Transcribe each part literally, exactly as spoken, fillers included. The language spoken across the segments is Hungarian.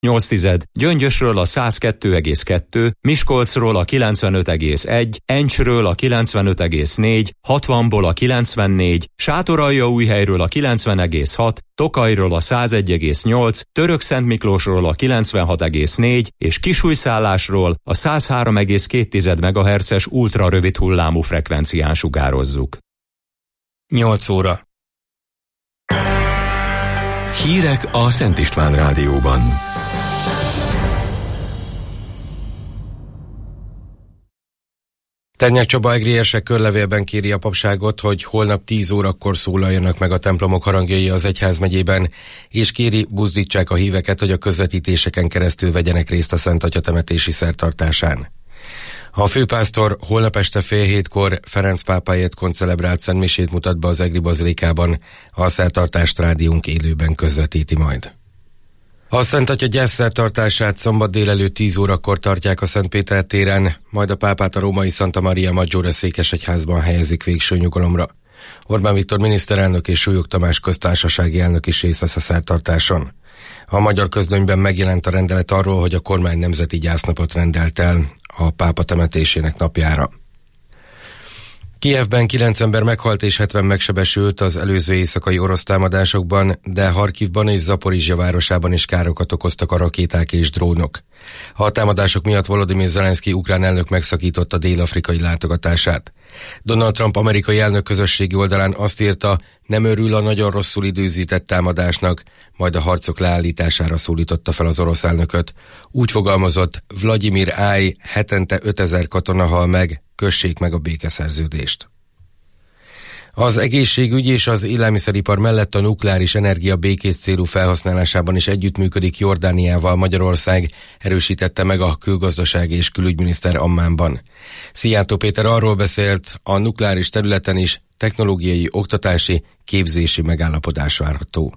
nyolc tized, Gyöngyösről a száz kettő egész kettő, Miskolcról a kilencvenöt egész egy, Encsről a kilencvenöt egész négy, hatvanból a kilencvennégy, Sátoraljaújhelyről a kilencven egész hat, Tokajról a száz egy egész nyolc, Törökszentmiklósról a kilencvenhat egész négy és Kisújszállásról a száz három egész két megahertzes ultra rövid hullámú frekvencián sugározzuk. nyolc óra. Hírek a Szent István Rádióban. Tennyek Csaba egriesek körlevélben kéri a papságot, hogy holnap tíz órakor szólaljanak meg a templomok harangjai az egyházmegyében, és kéri, buzdítsák a híveket, hogy a közvetítéseken keresztül vegyenek részt a Szent Atya temetési szertartásán. A főpásztor holnap este fél hétkor Ferenc pápáért koncelebrált szentmisét mutat be az egri bazilikában, a szertartást rádiónk élőben közvetíti majd. A Szent Atya gyászszertartását szombat délelőtt tíz órakor tartják a Szent Péter téren, majd a pápát a római Santa Maria Maggiore székesegyházban helyezik végső nyugalomra. Orbán Viktor miniszterelnök és Súlyog Tamás köztársasági elnök is részt vesz a szertartáson. A magyar közlönyben megjelent a rendelet arról, hogy a kormány nemzeti gyásznapot rendelt el a pápa temetésének napjára. Kijevben kilenc ember meghalt és hetven megsebesült az előző éjszakai orosz támadásokban, de Harkivban és Zaporizsja városában is károkat okoztak a rakéták és drónok. A támadások miatt Volodymyr Zelenszky ukrán elnök megszakította dél-afrikai látogatását. Donald Trump amerikai elnök közösségi oldalán azt írta, nem örül a nagyon rosszul időzített támadásnak, majd a harcok leállítására szólította fel az orosz elnököt. Úgy fogalmazott, Vladimir Áj, hetente ötezer katona hal meg, kössék meg a békeszerződést. Az egészségügy és az élelmiszeripar mellett a nukleáris energia békés célú felhasználásában is együttműködik Jordániával Magyarország, erősítette meg a külgazdasági és külügyminiszter Ammánban. Szijjártó Péter arról beszélt, a nukleáris területen is technológiai, oktatási, képzési megállapodás várható.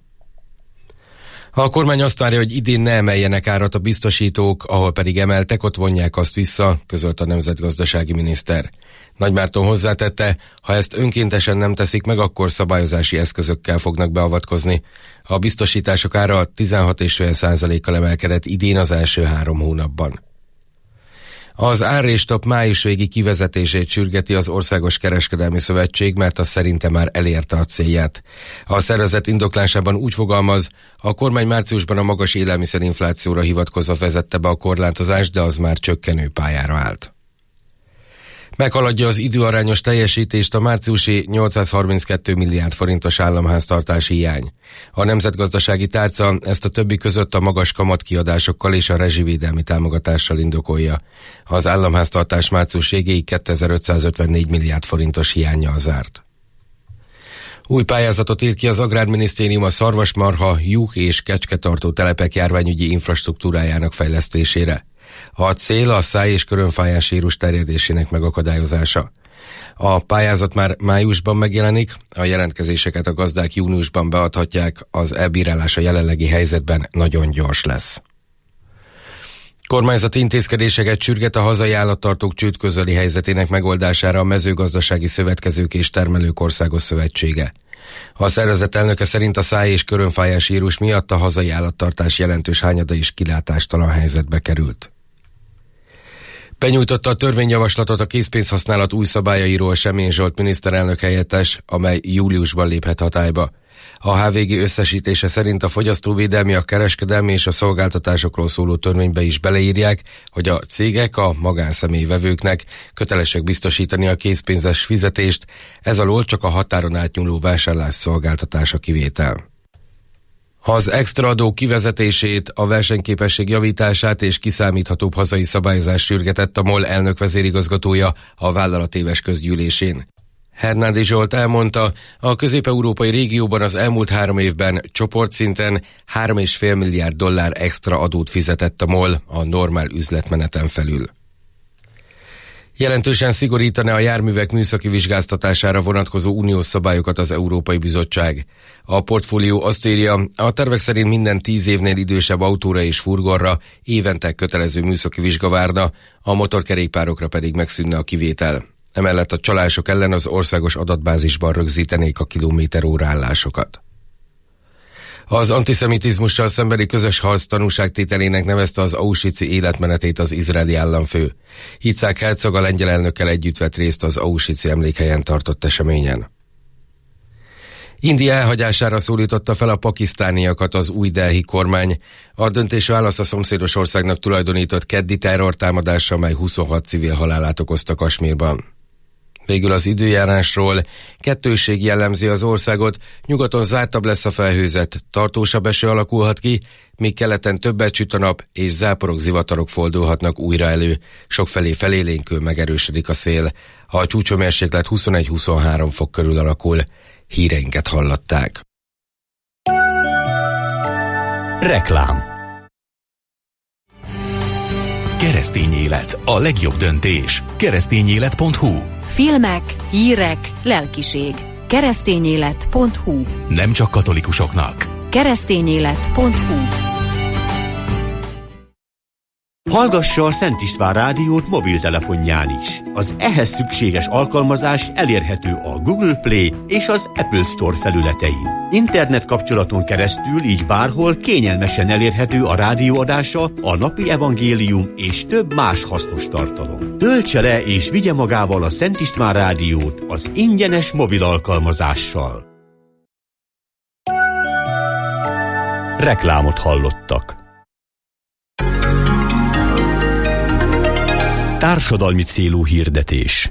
A kormány azt várja, hogy idén ne emeljenek árat a biztosítók, ahol pedig emeltek, ott vonják azt vissza, közölt a nemzetgazdasági miniszter. Nagymárton hozzátette, ha ezt önkéntesen nem teszik meg, akkor szabályozási eszközökkel fognak beavatkozni. A biztosítások ára tizenhat egész öt százalékkal emelkedett idén az első három hónapban. Az árréstop május végi kivezetését sürgeti az Országos Kereskedelmi Szövetség, mert az szerinte már elérte a célját. A szervezet indoklásában úgy fogalmaz, a kormány márciusban a magas élelmiszerinflációra hivatkozva vezette be a korlátozást, de az már csökkenő pályára állt. Meghaladja az időarányos teljesítést a márciusi nyolcszázharminckettő milliárd forintos államháztartási hiány. A nemzetgazdasági tárca ezt a többi között a magas kamatkiadásokkal és a rezsivédelmi támogatással indokolja. Az államháztartás március végéig kétezer-ötszázötvennégy milliárd forintos hiánnyal zárt. Új pályázatot írt ki az Agrárminisztérium a szarvasmarha, juh és kecsketartó telepek járványügyi infrastruktúrájának fejlesztésére. A cél a száj- és körönfájás vírus terjedésének megakadályozása. A pályázat már májusban megjelenik, a jelentkezéseket a gazdák júniusban beadhatják, az elbírálás a jelenlegi helyzetben nagyon gyors lesz. Kormányzati intézkedéseket sürget a hazai állattartók csődközeli helyzetének megoldására a Mezőgazdasági Szövetkezők és Termelők Országos Szövetsége. A szervezet elnöke szerint a száj- és körönfájás vírus miatt a hazai állattartás jelentős hányada is kilátástalan helyzetbe került. Benyújtotta a törvényjavaslatot a készpénzhasználat új szabályairól Semjén Zsolt miniszterelnök helyettes, amely júliusban léphet hatályba. A há vé gé összesítése szerint a fogyasztóvédelmi, a kereskedelmi és a szolgáltatásokról szóló törvénybe is beleírják, hogy a cégek a magánszemély vevőknek kötelesek biztosítani a készpénzes fizetést, ez alól csak a határon átnyúló vásárlás szolgáltatása kivétel. Az extraadó kivezetését, a versenyképesség javítását és kiszámíthatóbb hazai szabályozás sürgetett a MOL elnök vezérigazgatója a vállalatéves közgyűlésén. Hernádi Zsolt elmondta, a közép-európai régióban az elmúlt három évben csoportszinten három egész öt milliárd dollár extra adót fizetett a MOL a normál üzletmeneten felül. Jelentősen szigorítaná a járművek műszaki vizsgáztatására vonatkozó uniós szabályokat az Európai Bizottság. A portfólió azt írja, a tervek szerint minden tíz évnél idősebb autóra és furgonra évente kötelező műszaki vizsga várna, a motorkerékpárokra pedig megszűnne a kivétel. Emellett a csalások ellen az országos adatbázisban rögzítenék a kilométeróra állásokat. Az antiszemitizmussal szembeni közös harc tanúságtételének nevezte az auschwitzi életmenetét az izraeli államfő. Yitzhak Herzog a lengyel elnökkel együtt vett részt az auschwitzi emlékhelyen tartott eseményen. India elhagyására szólította fel a pakisztániakat az új Delhi kormány. A döntés válasz a szomszédos országnak tulajdonított keddi terrortámadásra, mely huszonhat civil halálát okozta Kasmírban. Végül az időjárásról. Kettősség jellemzi az országot, nyugaton zártabb lesz a felhőzet, tartósabb eső alakulhat ki, míg keleten többet süt a nap, és záporok, zivatarok fordulhatnak újra elő. Sokfelé felélénkül megerősödik a szél. A csúcshőmérséklet huszonegy-huszonhárom fok körül alakul. Híreinket hallották. Reklám. Keresztény élet, a legjobb döntés. keresztényélet pont hu. Filmek, hírek, lelkiség. keresztényélet pont hu. Nem csak katolikusoknak. keresztényélet pont hu. Hallgassa a Szent István rádiót mobiltelefonján is. Az ehhez szükséges alkalmazás elérhető a Google Play és az Apple Store felületein. Internet kapcsolaton keresztül így bárhol kényelmesen elérhető a rádióadása, a napi evangélium és több más hasznos tartalom. Töltse le és vigye magával a Szent István rádiót az ingyenes mobil alkalmazással. Reklámot hallottak. Társadalmi célú hirdetés.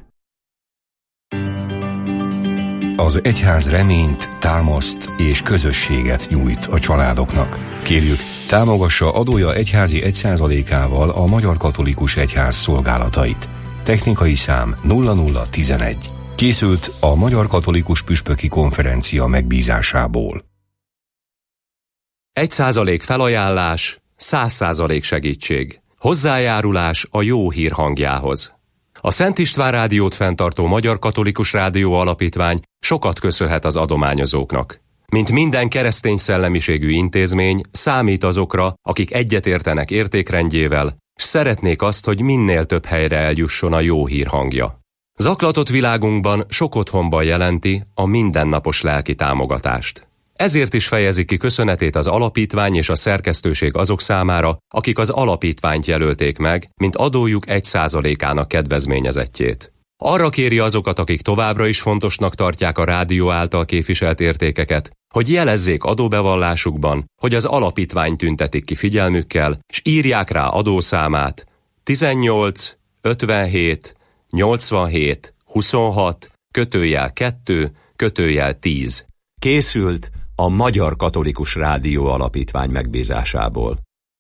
Az egyház reményt, támaszt és közösséget nyújt a családoknak. Kérjük, támogassa adója egyházi egy százalékával a Magyar Katolikus Egyház szolgálatait. Technikai szám nulla nulla tizenegy. Készült a Magyar Katolikus Püspöki Konferencia megbízásából. Egy százalék felajánlás, száz százalék segítség. Hozzájárulás a jó hír hangjához. A Szent István rádiót fenntartó Magyar Katolikus Rádió Alapítvány sokat köszönhet az adományozóknak. Mint minden keresztény szellemiségű intézmény, számít azokra, akik egyetértenek értékrendjével, s szeretnék azt, hogy minél több helyre eljusson a jó hír hangja. Zaklatott világunkban sok otthonban jelenti a mindennapos lelki támogatást. Ezért is fejezi ki köszönetét az alapítvány és a szerkesztőség azok számára, akik az alapítványt jelölték meg, mint adójuk egy százalékának kedvezményezettjét. Arra kéri azokat, akik továbbra is fontosnak tartják a rádió által képviselt értékeket, hogy jelezzék adóbevallásukban, hogy az alapítvány tüntetik ki figyelmükkel, s írják rá adószámát tizennyolc ötvenhét nyolcvanhét huszonhat kötőjel kettő kötőjel tíz. Készült a Magyar Katolikus Rádió Alapítvány megbízásából.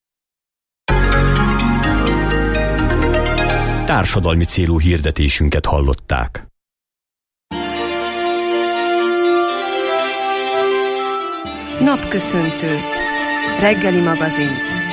Társadalmi célú hirdetésünket hallották. Napköszöntő. Reggeli magazin.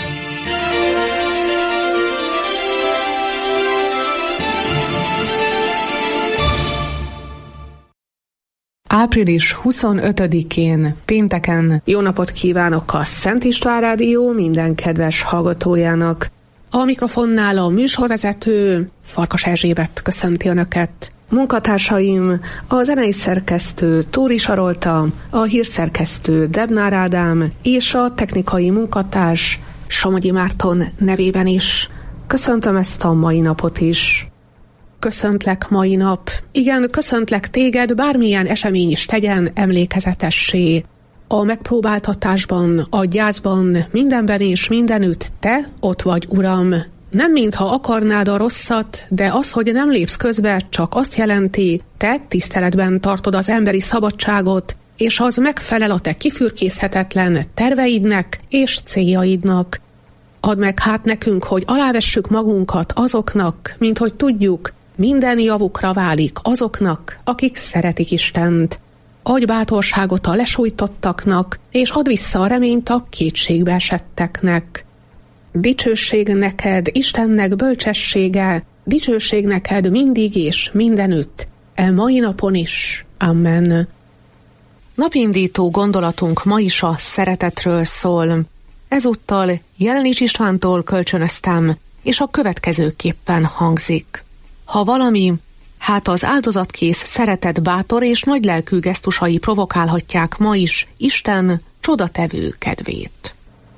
április huszonötödikén, pénteken jó napot kívánok a Szent István Rádió minden kedves hallgatójának. A mikrofonnál a műsorvezető Farkas Erzsébet köszönti Önöket. Munkatársaim a zenei szerkesztő Tóri Sarolta, a hírszerkesztő Debnár Ádám és a technikai munkatárs Somogyi Márton nevében is. Köszöntöm ezt a mai napot is. Köszöntlek mai nap. Igen, köszöntlek téged, bármilyen esemény is tegyen emlékezetessé. A megpróbáltatásban, a gyászban, mindenben és mindenütt te ott vagy, Uram. Nem mintha akarnád a rosszat, de az, hogy nem lépsz közbe, csak azt jelenti, te tiszteletben tartod az emberi szabadságot, és az megfelel a te kifürkészhetetlen terveidnek és céljaidnak. Add meg hát nekünk, hogy alávessük magunkat azoknak, mint hogy tudjuk, minden javukra válik azoknak, akik szeretik Istent. Adj bátorságot a lesújtottaknak, és add vissza a reményt a kétségbe esetteknek. Dicsőség neked, Istennek bölcsessége, dicsőség neked mindig és mindenütt, e mai napon is. Amen. Napindító gondolatunk ma is a szeretetről szól. Ezúttal Jelenics Istvántól kölcsönöztem, és a következőképpen hangzik. Ha valami, hát az áldozatkész szeretet bátor és nagylelkű gesztusai provokálhatják ma is Isten csodatevő kedvét.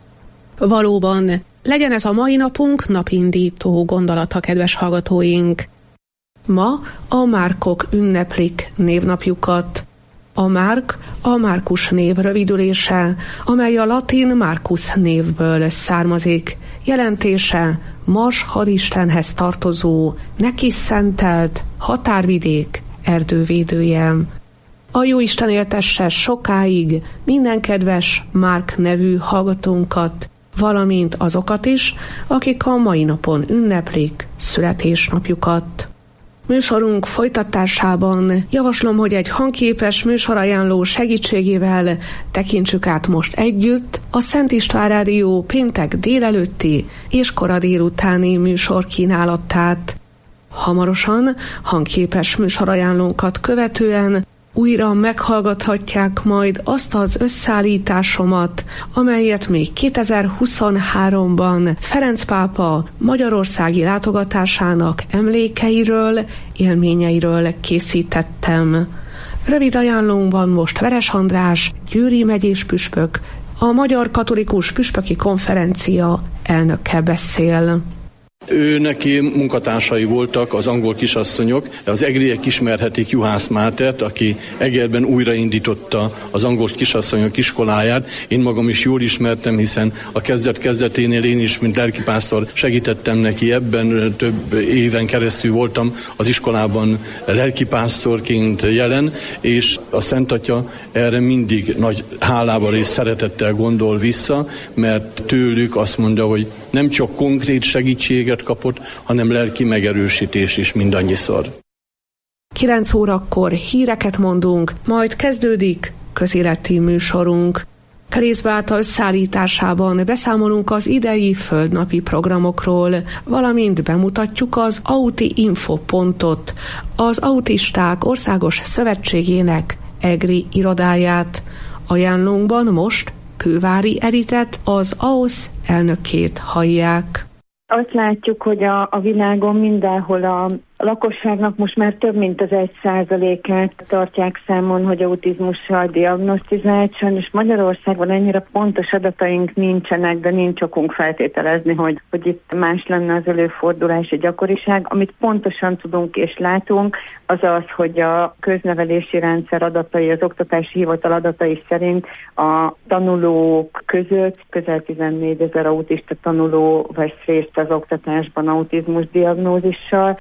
Valóban, legyen ez a mai napunk napindító gondolata, kedves hallgatóink. Ma a Márkok ünneplik névnapjukat. A Márk a Márkus név rövidülése, amely a latin Marcus névből származik. Jelentése Mars hadistenhez tartozó, neki szentelt határvidék erdővédője. A Jóisten éltesse sokáig minden kedves Márk nevű hallgatónkat, valamint azokat is, akik a mai napon ünneplik születésnapjukat. Műsorunk folytatásában javaslom, hogy egy hangképes műsorajánló segítségével tekintsük át most együtt a Szent István Rádió péntek délelőtti és kora délutáni műsor kínálatát. Hamarosan hangképes műsorajánlónkat követően újra meghallgathatják majd azt az összeállításomat, amelyet még kétezer-huszonháromban Ferenc pápa magyarországi látogatásának emlékeiről, élményeiről készítettem. Rövid ajánlónkban most Veres András, Győri megyés püspök, a Magyar Katolikus Püspöki Konferencia elnöke beszél. Ő neki munkatársai voltak az angol kisasszonyok, az egriek ismerhetik Juhász Mátert, aki Egerben újraindította az angol kisasszonyok iskoláját. Én magam is jól ismertem, hiszen a kezdet-kezdeténél én is, mint lelkipásztor segítettem neki ebben, több éven keresztül voltam az iskolában lelkipásztorként jelen, és a Szent Atya erre mindig nagy hálával és szeretettel gondol vissza, mert tőlük azt mondja, hogy nem csak konkrét segítséget kapott, hanem lelki megerősítés is mindannyiszor. kilenc órakor híreket mondunk, majd kezdődik közéleti műsorunk. Kerész Beáta összeállításában beszámolunk az idei földnapi programokról, valamint bemutatjuk az Auti Info pontot, az Autisták Országos Szövetségének EGRI irodáját. Ajánlónkban most Kővári Editet, az á o esz elnökét hallják. Azt látjuk, hogy a, a világon mindenhol a lakosságnak most már több mint az egy százalékát tartják számon, hogy autizmussal diagnosztizált. Sajnos Magyarországon ennyire pontos adataink nincsenek, de nincs okunk feltételezni, hogy, hogy itt más lenne az előfordulási gyakoriság. Amit pontosan tudunk és látunk, az az, hogy a köznevelési rendszer adatai, az oktatási hivatal adatai szerint a tanulók között közel tizennégyezer autista tanuló vesz részt az oktatásban autizmus diagnózissal.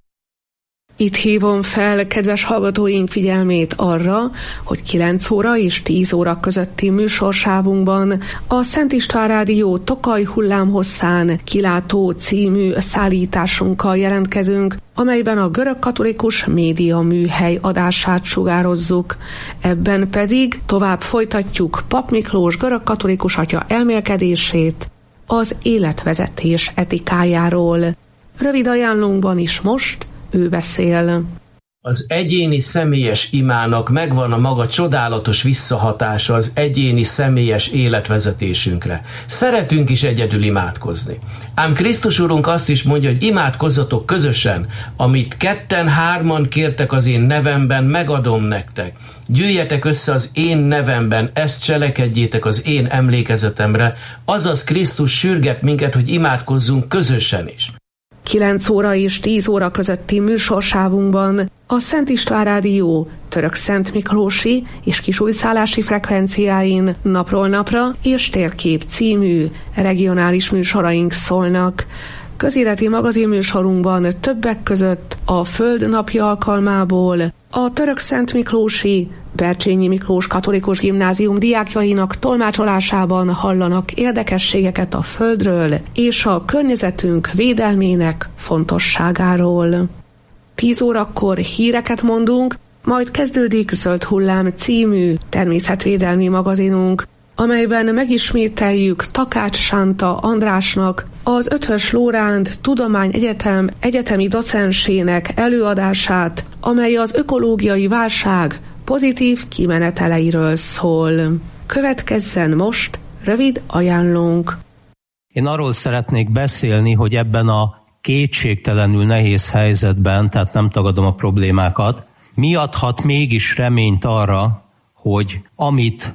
Itt hívom fel kedves hallgatóink figyelmét arra, hogy kilenc óra és tíz óra közötti műsorsávunkban a Szent István Rádió Tokaj hullámhosszán kilátó című szállításunkkal jelentkezünk, amelyben a görögkatolikus média műhely adását sugározzuk. Ebben pedig tovább folytatjuk Pap Miklós görögkatolikus atya elmélkedését az életvezetés etikájáról. Rövid ajánlónkban is most ő beszél. Az egyéni személyes imának megvan a maga csodálatos visszahatása az egyéni személyes életvezetésünkre. Szeretünk is egyedül imádkozni. Ám Krisztus Urunk azt is mondja, hogy imádkozzatok közösen, amit ketten, hárman kértek az én nevemben, megadom nektek. Gyűjjetek össze az én nevemben, ezt cselekedjétek az én emlékezetemre, azaz Krisztus sürget minket, hogy imádkozzunk közösen is. kilenc óra és tíz óra közötti műsorsávunkban a Szent István Rádió Török Szent Miklósi és kisújszállási frekvenciáin napról napra és térkép című regionális műsoraink szólnak. Közéleti magazinműsorunkban többek között a Föld napja alkalmából a Török Szent Miklósi Bercsényi Miklós Katolikus Gimnázium diákjainak tolmácsolásában hallanak érdekességeket a Földről és a környezetünk védelmének fontosságáról. tíz órakor híreket mondunk, majd kezdődik Zöld Hullám című természetvédelmi magazinunk, amelyben megismételjük Takács Sánta Andrásnak, az Ötvös Lóránd Tudományegyetem egyetemi docensének előadását, amely az ökológiai válság pozitív kimeneteleiről szól. Következzen most rövid ajánlónk. Én arról szeretnék beszélni, hogy ebben a kétségtelenül nehéz helyzetben, tehát nem tagadom a problémákat, mi adhat mégis reményt arra, hogy amit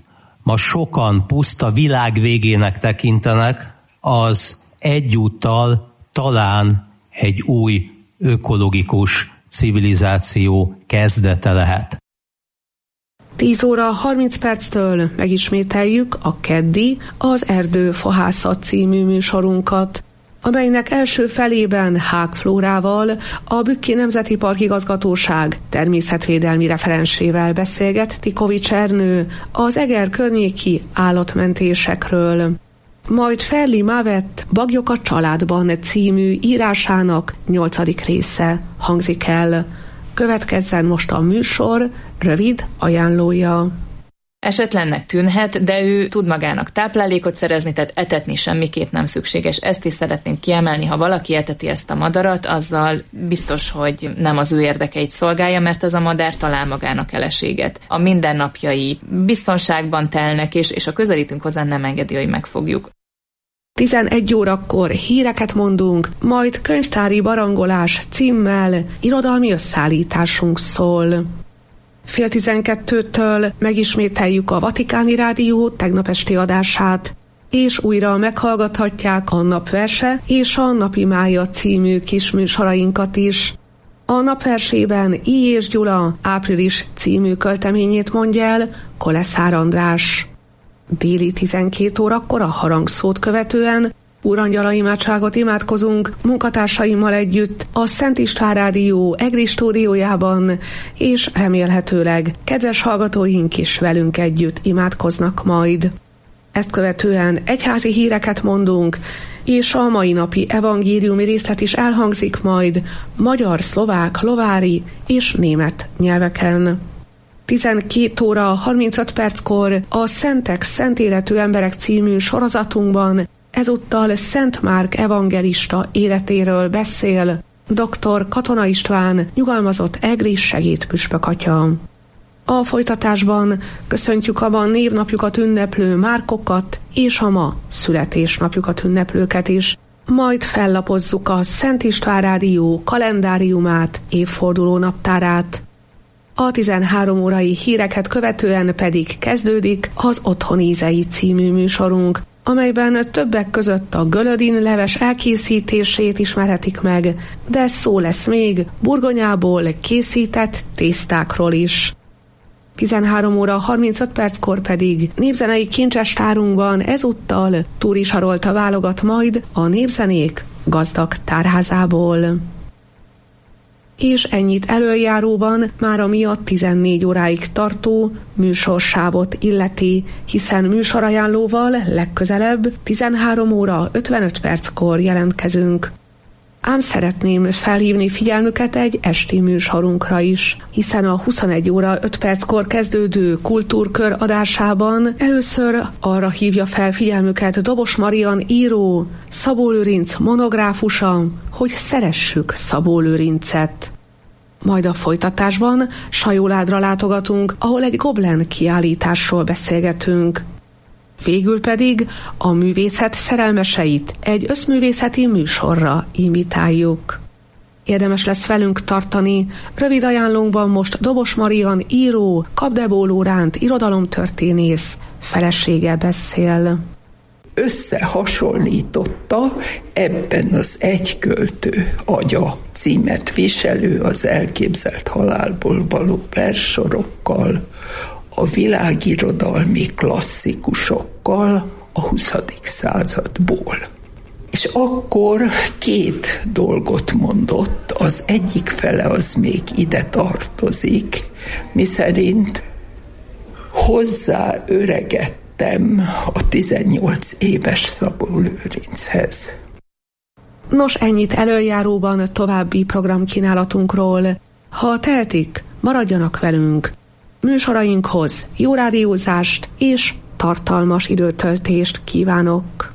ma sokan puszta világ végének tekintenek, az egyúttal talán egy új ökológikus civilizáció kezdete lehet. tíz óra harminc perctől megismételjük a keddi, az Erdőfohászat című műsorunkat, amelynek első felében Hák Flórával, a Bükki Nemzeti Park Igazgatóság természetvédelmi referensével beszélget Tikovics Ernő az Eger környéki állatmentésekről. Majd Ferli Mávett Bagyok a családban című írásának nyolcadik része hangzik el. Következzen most a műsor rövid ajánlója. Esetlennek tűnhet, de ő tud magának táplálékot szerezni, tehát etetni semmiképp nem szükséges. Ezt is szeretném kiemelni, ha valaki eteti ezt a madarat, azzal biztos, hogy nem az ő érdekeit szolgálja, mert ez a madár talál magának eleséget. A mindennapjai biztonságban telnek, és, és a közelítünk hozzá nem engedi, hogy megfogjuk. tizenegy órakor híreket mondunk, majd könyvtári barangolás címmel irodalmi összeállításunk szól. Fél tizenkettőtől megismételjük a Vatikáni Rádió tegnap esti adását, és újra meghallgathatják a Napverse és a Napi Mája című kis műsorainkat is. A Napversében I. és Gyula április című költeményét mondja el Koleszár András. Déli tizenkét órakor a harangszót követően Úrangyala imádságot imádkozunk munkatársaimmal együtt a Szent István Rádió Egri stúdiójában, és remélhetőleg kedves hallgatóink is velünk együtt imádkoznak majd. Ezt követően egyházi híreket mondunk, és a mai napi evangéliumi részlet is elhangzik majd magyar, szlovák, lovári és német nyelveken. tizenkét óra harmincöt perckor a Szentek, Szent Életű Emberek című sorozatunkban ezúttal Szent Márk evangelista életéről beszél dr. Katona István, nyugalmazott egri segédpüspök atya. A folytatásban köszöntjük a ma névnapjukat ünneplő Márkokat és a ma születésnapjukat ünneplőket is. Majd fellapozzuk a Szent István Rádió kalendáriumát, évforduló naptárát. A tizenhárom órai híreket követően pedig kezdődik az Otthon ízei című műsorunk, amelyben többek között a Gölödin leves elkészítését ismerhetik meg, de szó lesz még burgonyából készített tésztákról is. tizenhárom óra harmincöt perckor pedig népzenei kincsestárunkban ezúttal Túri Sarolta válogat majd a népzenék gazdag tárházából. És ennyit előjáróban már ami a tizennégy óráig tartó műsorsávot illeti, hiszen műsorajánlóval legközelebb tizenhárom óra ötvenöt perckor jelentkezünk. Ám szeretném felhívni figyelmüket egy esti műsorunkra is, hiszen a huszonegy óra öt perckor kezdődő kultúrkör adásában először arra hívja fel figyelmüket Dobos Marian író, Szabó Lőrinc monográfusa, hogy szeressük Szabó Lőrincet. Majd a folytatásban Sajóládra látogatunk, ahol egy Goblen kiállításról beszélgetünk. Végül pedig a művészet szerelmeseit egy összművészeti műsorra invitáljuk. Érdemes lesz velünk tartani, rövid ajánlónkban most Dobos Marian író, Kapdebó Lóránt irodalomtörténész felesége beszél. Összehasonlította ebben az Egy költő agya címet viselő az elképzelt halálból való verssorokkal, a világirodalmi klasszikusokkal a huszadik századból. És akkor két dolgot mondott, az egyik fele az még ide tartozik, miszerint hozzá öregedtem a tizennyolc éves Szabó Lőrinchez. Nos, ennyit előjáróban további programkínálatunkról. Ha tehetik, maradjanak velünk. Műsorainkhoz jó rádiózást és tartalmas időtöltést kívánok!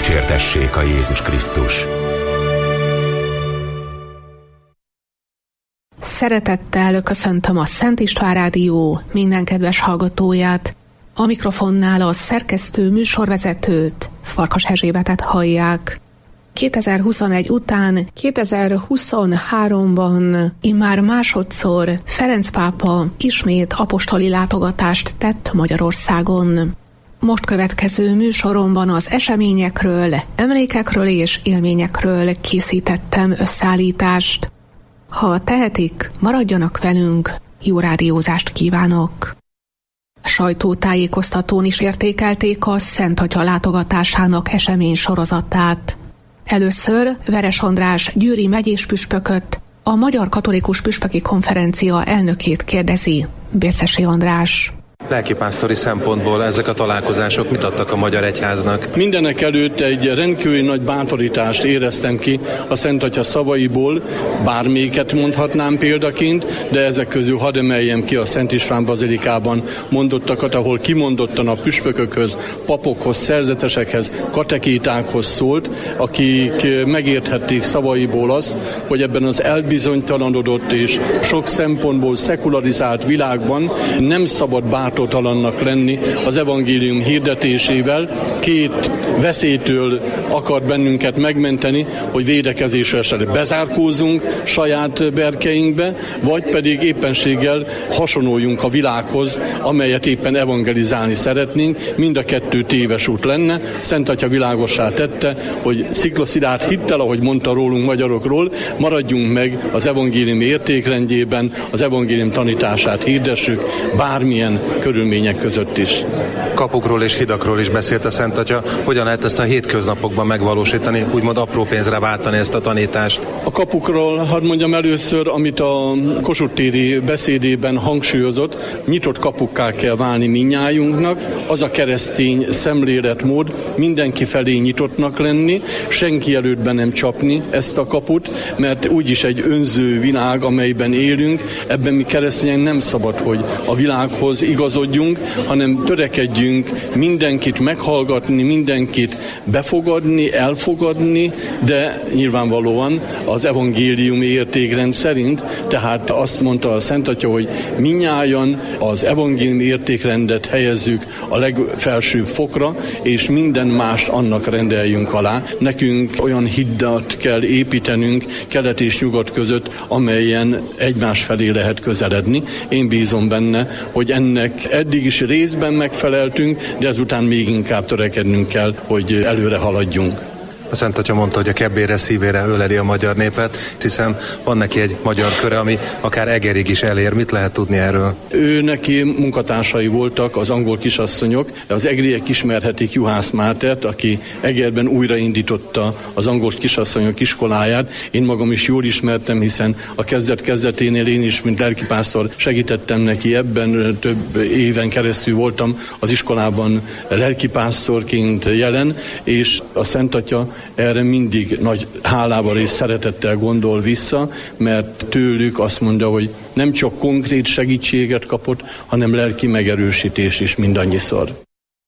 Dicsértessék a Jézus Krisztus! Szeretettel köszöntöm a Szent István Rádió minden kedves hallgatóját. A mikrofonnál a szerkesztő műsorvezetőt, Farkas Erzsébetet hallják. kétezer-huszonegy után kétezer-huszonháromban immár másodszor Ferenc pápa ismét apostoli látogatást tett Magyarországon. Most következő műsoromban az eseményekről, emlékekről és élményekről készítettem összeállítást. Ha tehetik, maradjanak velünk, jó rádiózást kívánok! Sajtótájékoztatón is értékelték a Szent Atya látogatásának esemény sorozatát. Először Veres András győri megyés püspököt, a Magyar Katolikus Püspöki Konferencia elnökét kérdezi Bércesi András. Lelkipásztori szempontból ezek a találkozások mit adtak a Magyar Egyháznak? Mindenek előtt egy rendkívül nagy bátorítást éreztem ki a Szent Atya szavaiból, bármelyiket mondhatnám példaként, de ezek közül hadd emeljem ki a Szent István bazilikában mondottakat, ahol kimondottan a püspökökhöz, papokhoz, szerzetesekhez, katekétákhoz szólt, akik megérthették szavaiból azt, hogy ebben az elbizonytalanodott és sok szempontból szekularizált világban nem szabad bátortalannak lenni az evangélium hirdetésével. Két veszélytől akar bennünket megmenteni, hogy védekezésre esetleg bezárkózzunk saját berkeinkbe, vagy pedig éppenséggel hasonlójunk a világhoz, amelyet éppen evangelizálni szeretnénk. Mind a kettő téves út lenne. Szent Atya világossá tette, hogy sziklaszilárd hittel, ahogy mondta rólunk magyarokról, maradjunk meg az evangélium értékrendjében, az evangélium tanítását hirdessük, bármilyen körülmények között is. Kapukról és hidakról is beszélt a Szent Atya. Hogyan lehet ezt a hétköznapokban megvalósítani, úgymond apró pénzre váltani ezt a tanítást? A kapukról hadd mondjam először, amit a Kossuth téri beszédében hangsúlyozott, nyitott kapukká kell válni mindnyájunknak, az a keresztény szemléletmód, mindenki felé nyitottnak lenni, senki előtt be nem csapni ezt a kaput, mert úgyis egy önző világ, amelyben élünk, ebben mi keresztények nem szabad, hogy a világhoz igazodjunk, hanem törekedjünk mindenkit meghallgatni, mindenkit befogadni, elfogadni, de nyilvánvalóan az evangéliumi értékrend szerint, tehát azt mondta a Szent Atya, hogy mindnyájan az evangéliumi értékrendet helyezzük a legfelsőbb fokra, és minden mást annak rendeljünk alá. Nekünk olyan hídat kell építenünk kelet és nyugat között, amelyen egymás felé lehet közeledni. Én bízom benne, hogy ennek eddig is részben megfeleltünk, de ezután még inkább törekednünk kell, hogy előre haladjunk. A Szent Atya mondta, hogy a kebbére szívére öleli a magyar népet, hiszen van neki egy magyar köre, ami akár Egerig is elér. Mit lehet tudni erről? Ő neki munkatársai voltak az angol kisasszonyok. Az egriek ismerhetik Juhász Mártert, aki Egerben újraindította az angol kisasszonyok iskoláját. Én magam is jól ismertem, hiszen a kezdet-kezdeténél én is, mint lelkipásztor segítettem neki ebben. Több éven keresztül voltam az iskolában lelkipásztorként jelen, és a Szent Atya erre mindig nagy hálával és szeretettel gondol vissza, mert tőlük azt mondja, hogy nem csak konkrét segítséget kapott, hanem lelki megerősítés is mindannyiszor.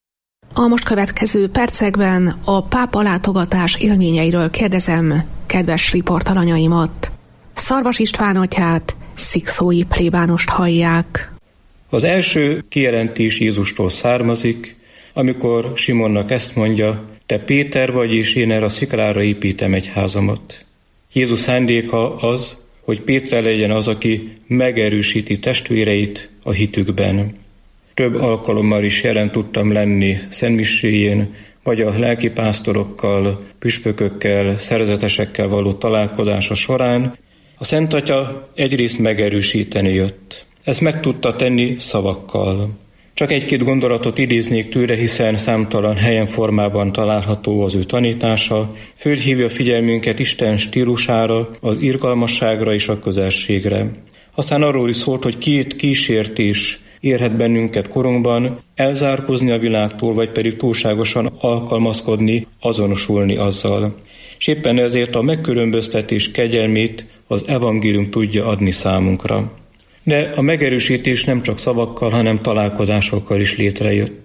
A most következő percekben a pápa látogatás élményeiről kérdezem kedves riportalanyaimat. Szarvas István atyát, Szikszói plébánost hallják. Az első kijelentés Jézustól származik, amikor Simonnak ezt mondja: te Péter vagy, és én erre a sziklára építem egyházamat. Jézus szándéka az, hogy Péter legyen az, aki megerősíti testvéreit a hitükben. Több alkalommal is jelen tudtam lenni szentmiséjén, vagy a lelkipásztorokkal, püspökökkel, szerzetesekkel való találkozása során. A Szent Atya egyrészt megerősíteni jött. Ezt meg tudta tenni szavakkal. Csak egy-két gondolatot idéznék tőle, hiszen számtalan helyen, formában található az ő tanítása. Fölhívja figyelmünket Isten stílusára, az irgalmasságra és a közelségre. Aztán arról is szólt, hogy két kísértés érhet bennünket korunkban, elzárkózni a világtól, vagy pedig túlságosan alkalmazkodni, azonosulni azzal. És éppen ezért a megkülönböztetés kegyelmét az evangélium tudja adni számunkra. De a megerősítés nem csak szavakkal, hanem találkozásokkal is létrejött.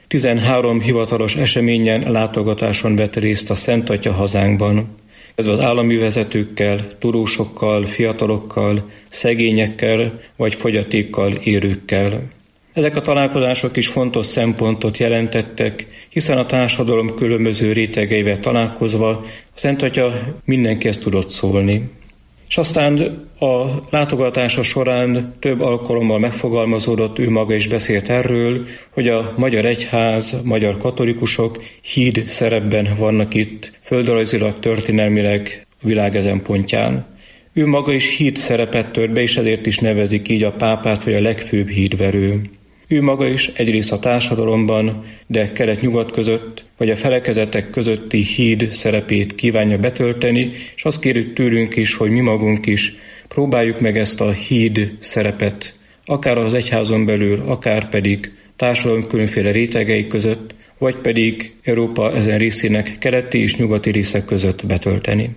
tizenhárom hivatalos eseményen, látogatáson vett részt a Szent Atya hazánkban. Ez az állami vezetőkkel, tudósokkal, fiatalokkal, szegényekkel vagy fogyatékkal élőkkel. Ezek a találkozások is fontos szempontot jelentettek, hiszen a társadalom különböző rétegeivel találkozva a Szent Atya mindenkihez tudott szólni. És aztán a látogatása során több alkalommal megfogalmazódott, ő maga is beszélt erről, hogy a magyar egyház, magyar katolikusok híd szerepben vannak itt, földrajzilag, történelmileg a világ ezen pontján. Ő maga is híd szerepet tört be, és ezért is nevezik így a pápát, hogy a legfőbb hídverő. Ő maga is egyrészt a társadalomban, de kelet-nyugat között, vagy a felekezetek közötti híd szerepét kívánja betölteni, és azt kérjük tőlünk is, hogy mi magunk is próbáljuk meg ezt a híd szerepet, akár az egyházon belül, akár pedig társadalom különféle rétegei között, vagy pedig Európa ezen részének keleti és nyugati részek között betölteni.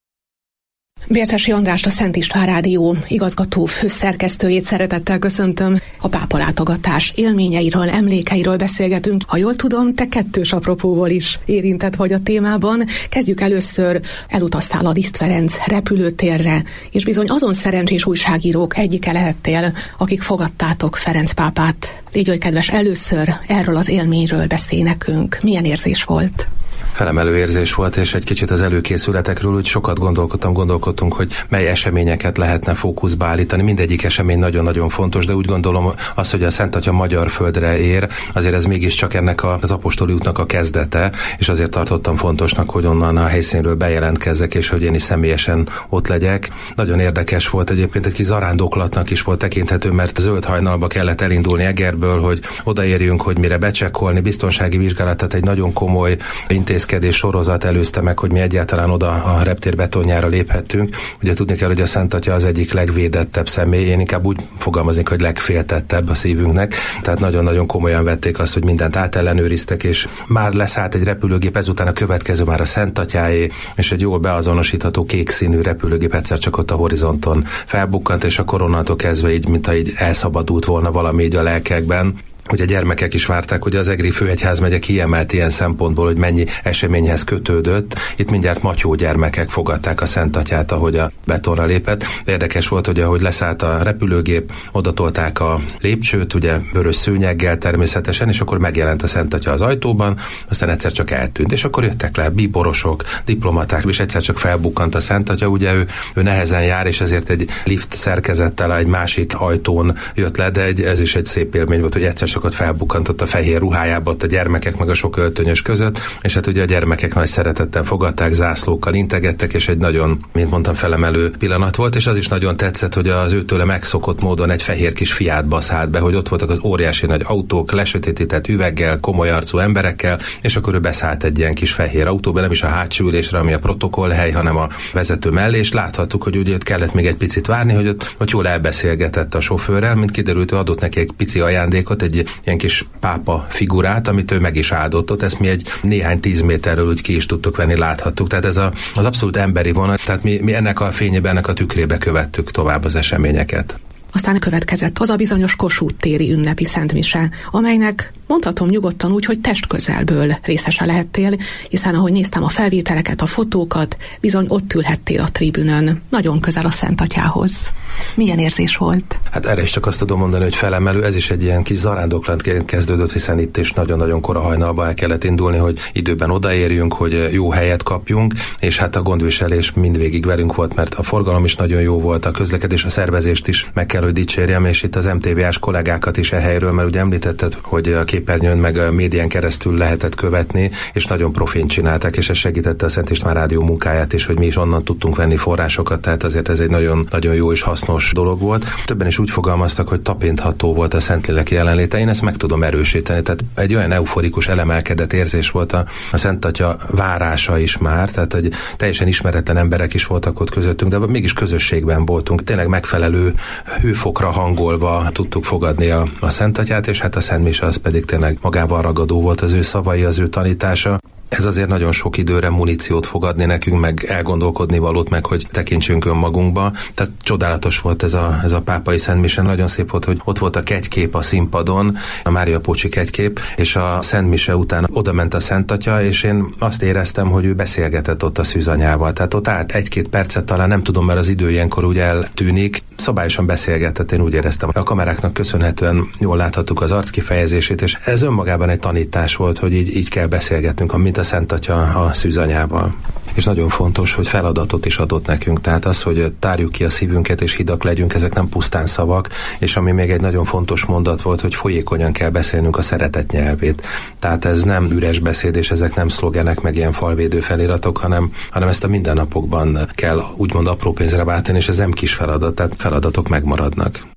Bércesi Andrást, a Szent István Rádió igazgató főszerkesztőjét szeretettel köszöntöm. A pápa látogatás élményeiről, emlékeiről beszélgetünk. Ha jól tudom, te kettős apropóból is érintett vagy a témában. Kezdjük először, elutaztál a Liszt Ferenc repülőtérre, és bizony azon szerencsés újságírók egyike lehettél, akik fogadtátok Ferenc pápát. Légy oly kedves, először erről az élményről beszélj nekünk. Milyen érzés volt? Felemelő érzés volt, és egy kicsit az előkészületekről úgy sokat gondolkodtam, gondolkodtunk, hogy mely eseményeket lehetne fókuszba állítani. Mindegyik esemény nagyon-nagyon fontos, de úgy gondolom az, hogy a Szent Atya magyar földre ér, azért ez mégiscsak ennek az apostoli útnak a kezdete, és azért tartottam fontosnak, hogy onnan a helyszínről bejelentkezzek, és hogy én is személyesen ott legyek. Nagyon érdekes volt egyébként, egy kis zarándoklatnak is volt tekinthető, mert zöld hajnalba kellett elindulni Egerből, hogy odaérjünk, hogy mire becsekkolni, biztonsági vizsgálat, tehát egy nagyon komoly intézkedés sorozat előzte meg, hogy mi egyáltalán oda a reptér betonjára léphettünk. Ugye tudni kell, hogy a Szent Atya az egyik legvédettebb személy, én inkább úgy fogalmaznék, hogy legféltettebb a szívünknek, tehát nagyon-nagyon komolyan vették azt, hogy mindent átellenőriztek, és már leszállt egy repülőgép, ezután a következő már a Szent Atyáé, és egy jól beazonosítható kék színű repülőgép egyszer csak ott a horizonton felbukkant, és a koronától kezdve így, mintha így elszabadult volna valami így a lelkekben. Ugye gyermekek is várták, hogy az egri főegyházmegye kiemelt ilyen szempontból, hogy mennyi eseményhez kötődött. Itt mindjárt matyó gyermekek fogadták a Szent Atyát, ahogy a betonra lépett. Érdekes volt, hogy ahogy leszállt a repülőgép, odatolták a lépcsőt, ugye vörös szőnyeggel természetesen, és akkor megjelent a Szent Atya az ajtóban, aztán egyszer csak eltűnt. És akkor jöttek le bíborosok, diplomaták, és egyszer csak felbukkant a Szent Atya, ugye ő, ő nehezen jár, és ezért egy lift szerkezettel egy másik ajtón jött le, de egy, ez is egy szép élmény volt, hogy egyszer ott felbukkantott a fehér ruhájába ott a gyermekek meg a sok öltönyös között, és hát ugye a gyermekek nagy szeretettel fogadták, zászlókkal integettek, és egy nagyon, mint mondtam, felemelő pillanat volt, és az is nagyon tetszett, hogy az őtőle megszokott módon egy fehér kis Fiatba szállt be, hogy ott voltak az óriási nagy autók, lesötétített üveggel, komoly arcú emberekkel, és akkor ő beszállt egy ilyen kis fehér autóba, nem is a hátsó ülésre, ami a protokollhely, hanem a vezető mellé, és láthattuk, hogy ugye ott kellett még egy picit várni, hogy ott, ott jól elbeszélgetett a sofőrrel, mint kiderült, ő adott neki egy pici ajándékot, egy ilyen kis pápa figurát, amit ő meg is áldott ott, ezt mi egy néhány tíz méterről úgy ki is tudtuk venni, láthattuk. Tehát ez a, az abszolút emberi vonat, tehát mi, mi ennek a fényében, ennek a tükrébe követtük tovább az eseményeket. Aztán következett az a bizonyos Kossuth téri ünnepi szentmise, amelynek mondhatom nyugodtan úgy, hogy testközelből részese lehettél, hiszen ahogy néztem a felvételeket, a fotókat, bizony ott ülhettél a tribünön, nagyon közel a Szent Atyához. Milyen érzés volt? Hát erre is csak azt tudom mondani, hogy felemelő, ez is egy ilyen kis zarándoklatként kezdődött, hiszen itt is nagyon-nagyon kora hajnalba el kellett indulni, hogy időben odaérjünk, hogy jó helyet kapjunk, és hát a gondviselés mindvégig velünk volt, mert a forgalom is nagyon jó volt, a közlekedés, a szervezést is meg kell, hogy dicsérjem, és itt az em té vé á-s kollégákat is e helyről, mert ugye említetted, hogy a képernyőn meg a médián keresztül lehetett követni, és nagyon profin csinálták, és ez segítette a Szent István Rádió munkáját is, hogy mi is onnan tudtunk venni forrásokat, tehát azért ez egy nagyon, nagyon jó és hasznos dolog volt. Többen is úgy fogalmaztak, hogy tapintható volt a Szentlélek jelenléte, én ezt meg tudom erősíteni, tehát egy olyan euforikus, elemelkedett érzés volt a, a Szent Atya várása is már, tehát egy teljesen ismeretlen emberek is voltak ott közöttünk, de mégis közösségben voltunk, tényleg megfelelő hőfokra hangolva tudtuk fogadni a, a Szent Atyát, és hát a Szent Mise az pedig tényleg magával ragadó volt, az ő szavai, az ő tanítása. Ez azért nagyon sok időre muníciót fog adni nekünk, meg elgondolkodni valót, meg hogy tekintsünk önmagunkba. Tehát csodálatos volt ez a, ez a pápai szentmise. Nagyon szép volt, hogy ott volt a kegykép a színpadon, a Mária Pócsi kegykép, és a szentmise után oda ment a Szent Atya, és én azt éreztem, hogy ő beszélgetett ott a szűzanyával. Tehát ott állt egy-két percet, talán nem tudom, mert az idő ilyenkor úgy eltűnik. Szabályosan beszélgetett, én úgy éreztem. A kameráknak köszönhetően jól láthattuk az arckifejezését, és ez önmagában egy tanítás volt, hogy így, így kell beszélgetnünk, mint a Szent Atya a szűzanyával. És nagyon fontos, hogy feladatot is adott nekünk, tehát az, hogy tárjuk ki a szívünket és hidak legyünk, ezek nem pusztán szavak, és ami még egy nagyon fontos mondat volt, hogy folyékonyan kell beszélnünk a szeretet nyelvét. Tehát ez nem üres beszéd, és ezek nem szlogenek, meg ilyen falvédő feliratok, hanem, hanem ezt a mindennapokban kell úgymond apró pénzre váltani, és ez nem kis feladat, tehát feladatok megmaradnak.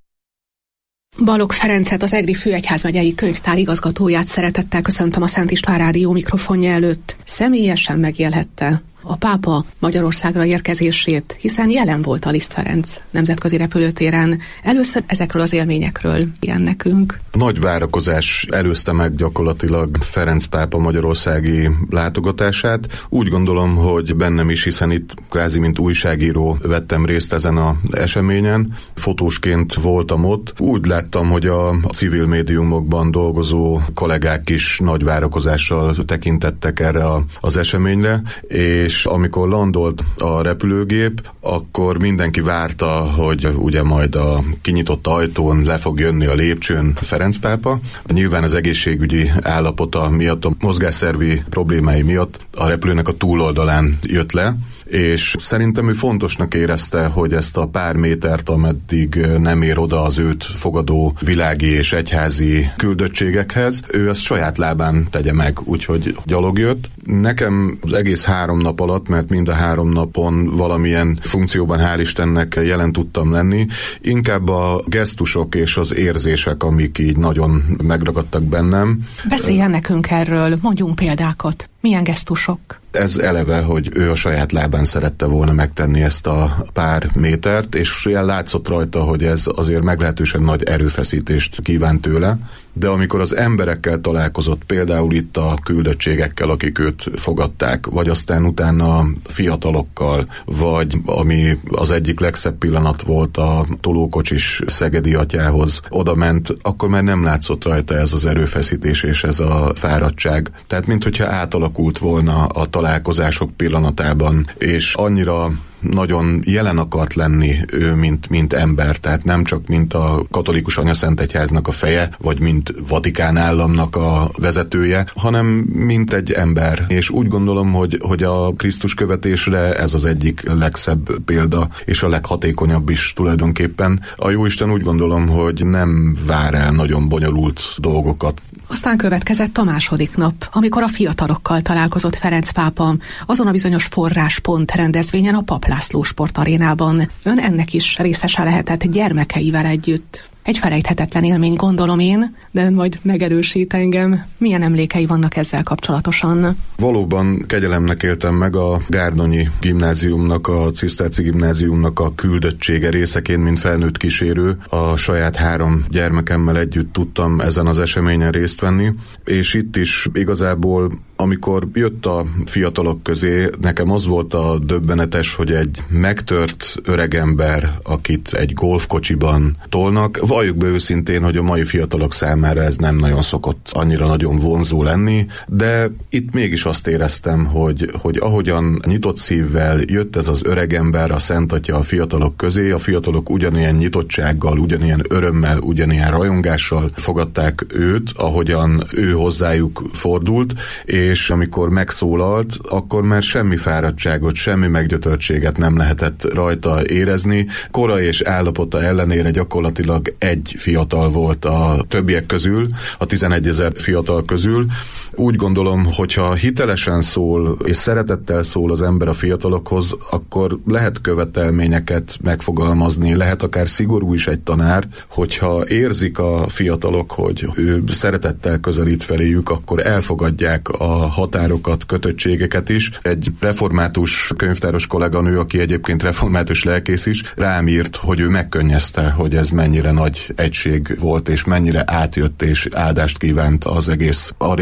Balogh Ferencet, az Egri Főegyházmegyei Könyvtár igazgatóját szeretettel köszöntöm a Szent István Rádió mikrofonja előtt. Személyesen megélhette a pápa Magyarországra érkezését, hiszen jelen volt a Liszt Ferenc nemzetközi repülőtéren. Először ezekről az élményekről ilyen nekünk. Nagy várakozás előzte meg gyakorlatilag Ferenc pápa magyarországi látogatását. Úgy gondolom, hogy bennem is, hiszen itt kvázi mint újságíró vettem részt ezen az eseményen. Fotósként voltam ott. Úgy láttam, hogy a civil médiumokban dolgozó kollégák is nagy várakozással tekintettek erre az eseményre, és és amikor landolt a repülőgép, akkor mindenki várta, hogy ugye majd a kinyitott ajtón le fog jönni a lépcsőn Ferenc pápa. Nyilván az egészségügyi állapota miatt, a mozgásszervi problémái miatt a repülőnek a túloldalán jött le, és szerintem ő fontosnak érezte, hogy ezt a pár métert, ameddig nem ér oda az őt fogadó világi és egyházi küldöttségekhez, ő azt saját lábán tegye meg, úgyhogy gyalog jött. Nekem az egész három nap alatt, mert mind a három napon valamilyen funkcióban hál' Istennek jelen tudtam lenni, inkább a gesztusok és az érzések, amik így nagyon megragadtak bennem. Beszéljen nekünk erről, mondjunk példákat. Milyen gesztusok? Ez eleve, hogy ő a saját lábán szerette volna megtenni ezt a pár métert, és ilyen látszott rajta, hogy ez azért meglehetősen nagy erőfeszítést kíván tőle, de amikor az emberekkel találkozott, például itt a küldöttségekkel, akik őt fogadták, vagy aztán utána fiatalokkal, vagy ami az egyik legszebb pillanat volt, a tolókocsis szegedi atyához oda ment, akkor már nem látszott rajta ez az erőfeszítés és ez a fáradtság. Tehát minthogyha átalakult volna a találkozások pillanatában, és annyira nagyon jelen akart lenni ő, mint, mint ember, tehát nem csak mint a katolikus anyaszentegyháznak a feje, vagy mint Vatikán államnak a vezetője, hanem mint egy ember. És úgy gondolom, hogy, hogy a Krisztus követésre ez az egyik legszebb példa, és a leghatékonyabb is tulajdonképpen. A Jóisten úgy gondolom, hogy nem vár el nagyon bonyolult dolgokat. Aztán következett a második nap, amikor a fiatalokkal találkozott Ferenc pápa azon a bizonyos forráspont rendezvényen a Pap László sportarénában. Ön ennek is részese lehetett gyermekeivel együtt. Egy felejthetetlen élmény, gondolom én, de majd megerősít engem. Milyen emlékei vannak ezzel kapcsolatosan? Valóban kegyelemnek éltem meg a Gárdonyi gimnáziumnak, a Ciszterci gimnáziumnak a küldöttsége részeként, mint felnőtt kísérő. A saját három gyermekemmel együtt tudtam ezen az eseményen részt venni, és itt is igazából amikor jött a fiatalok közé, nekem az volt a döbbenetes, hogy egy megtört öregember, akit egy golfkocsiban tolnak, valljuk be őszintén, hogy a mai fiatalok számára ez nem nagyon szokott annyira nagyon vonzó lenni, de itt mégis azt éreztem, hogy, hogy ahogyan nyitott szívvel jött ez az öregember, a Szent Atya a fiatalok közé, a fiatalok ugyanilyen nyitottsággal, ugyanilyen örömmel, ugyanilyen rajongással fogadták őt, ahogyan ő hozzájuk fordult, és és amikor megszólalt, akkor már semmi fáradtságot, semmi meggyötörtséget nem lehetett rajta érezni. Kora és állapota ellenére gyakorlatilag egy fiatal volt a többiek közül, a tizenegyezer fiatal közül. Úgy gondolom, hogyha hitelesen szól és szeretettel szól az ember a fiatalokhoz, akkor lehet követelményeket megfogalmazni, lehet akár szigorú is egy tanár, hogyha érzik a fiatalok, hogy ő szeretettel közelít feléjük, akkor elfogadják a határokat, kötöttségeket is. Egy református könyvtáros kolléganő, aki egyébként református lelkész is, rám írt, hogy ő megkönnyezte, hogy ez mennyire nagy egység volt, és mennyire átjött és áldást kívánt az egész arénára gyakorlatilag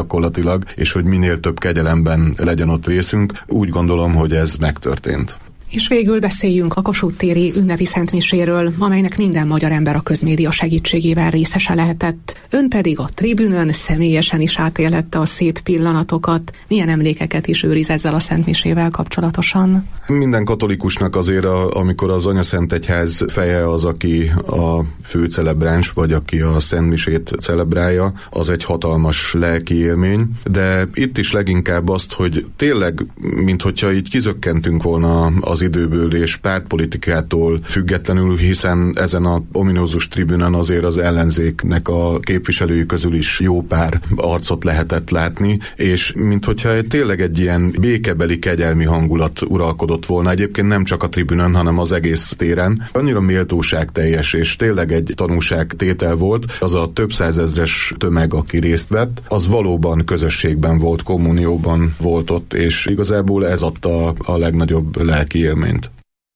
gyakorlatilag, és hogy minél több kegyelemben legyen ott részünk. Úgy gondolom, hogy ez megtörtént. És végül beszéljünk a Kossuth téri ünnepi szentmiséről, amelynek minden magyar ember a közmédia segítségével részese lehetett. Ön pedig a tribünön személyesen is átélhette a szép pillanatokat. Milyen emlékeket is őriz ezzel a szentmisével kapcsolatosan? Minden katolikusnak azért, a, amikor az Anyaszentegyház feje az, aki a főcelebráns, vagy aki a szentmisét celebrálja, az egy hatalmas lelki élmény. De itt is leginkább azt, hogy tényleg, minthogyha így kizökkentünk volna az időből és pártpolitikától függetlenül, hiszen ezen a ominózus tribünön azért az ellenzéknek a képviselői közül is jó pár arcot lehetett látni, és minthogyha tényleg egy ilyen békebeli, kegyelmi hangulat uralkodott volna, egyébként nem csak a tribünön, hanem az egész téren. Annyira méltóságteljes, és tényleg egy tanúságtétel volt, az a több százezres tömeg, aki részt vett, az valóban közösségben volt, kommunióban volt ott, és igazából ez adta a legnagyobb lelki élményt.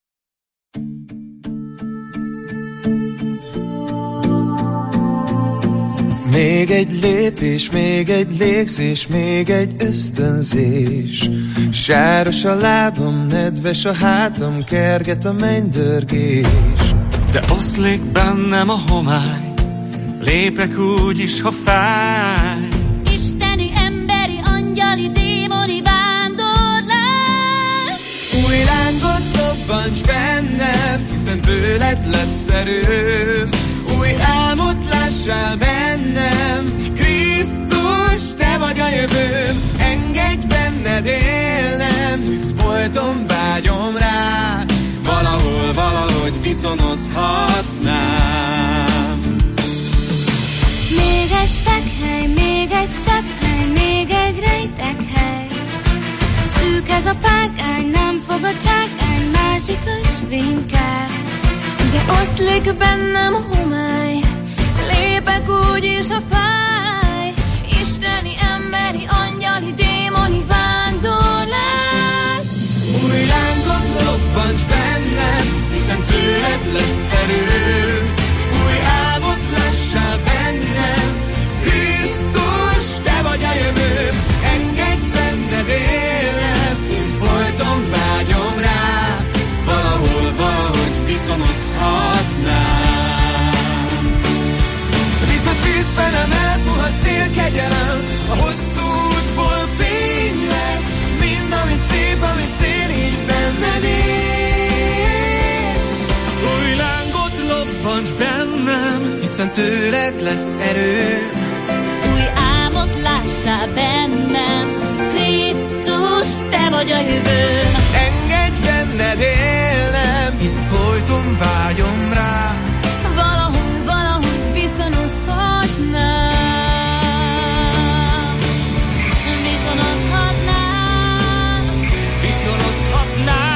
Még egy lépés, még egy légzés, még egy ösztönzés. Sáros a lábam, nedves a hátam, kerget a mennydörgés. De oszlik bennem a homály, lépek úgy is, ha fáj. Isteni, emberi, angyali, démoni vándorlás. Új lángot lobbants bennem, hiszen tőled lesz erőm. Új álmot lássál bennem, Krisztus, te vagy a jövőm. Engedj benned élnem, hisz folyton vágyom rá. Valahol, valahogy viszonozhatnám. Még egy fekhely, még egy sepphely, még egy rejtekhely. Szűk ez a párkány, nem fog a csákány, másik ösvénykár. De oszlik bennem a homály, lépek úgy is, ha fáj. Isteni, emberi, angyali, démoni vándorlás. Új lángot lobbants bennem, hiszen tőled lesz erőm. Új álmot lássál bennem, Krisztus, te vagy a jövőm. Engedj benned élnem, hisz folyton vágyom rá. Valahol, valahogy viszonozhatnám. Visz a tűzfelem, elpuha szél, kegyelem, a hosszú útból fény lesz. Mind, ami szép, ami cél, így benned él. Új lángot lobbants bennem, hiszen tőled lesz erő. Új álmot lássál bennem, Krisztus, te vagy a jövőm. Engedj benned élnem, hisz folyton vágyom rá. Valahol, valahogy viszonozhatnám. Viszonozhatnám. Viszonozhatnám.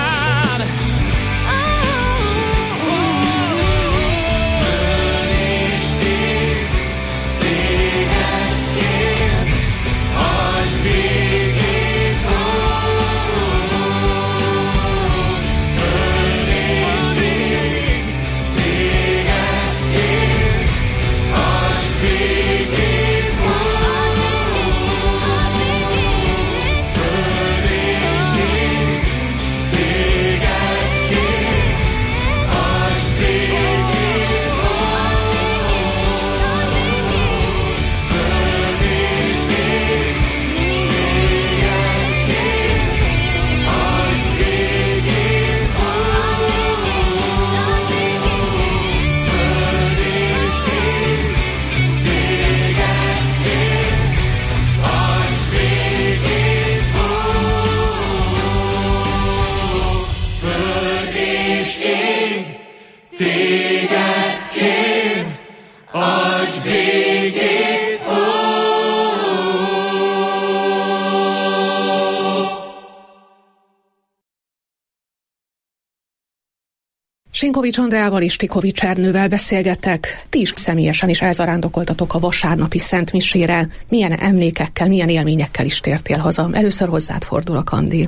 Sinkovics Andreával és Tikovics Ernővel beszélgetek. Ti is személyesen is elzarándokoltatok a vasárnapi szentmisére. Milyen emlékekkel, milyen élményekkel is tértél haza? Először hozzád fordulok, Andi.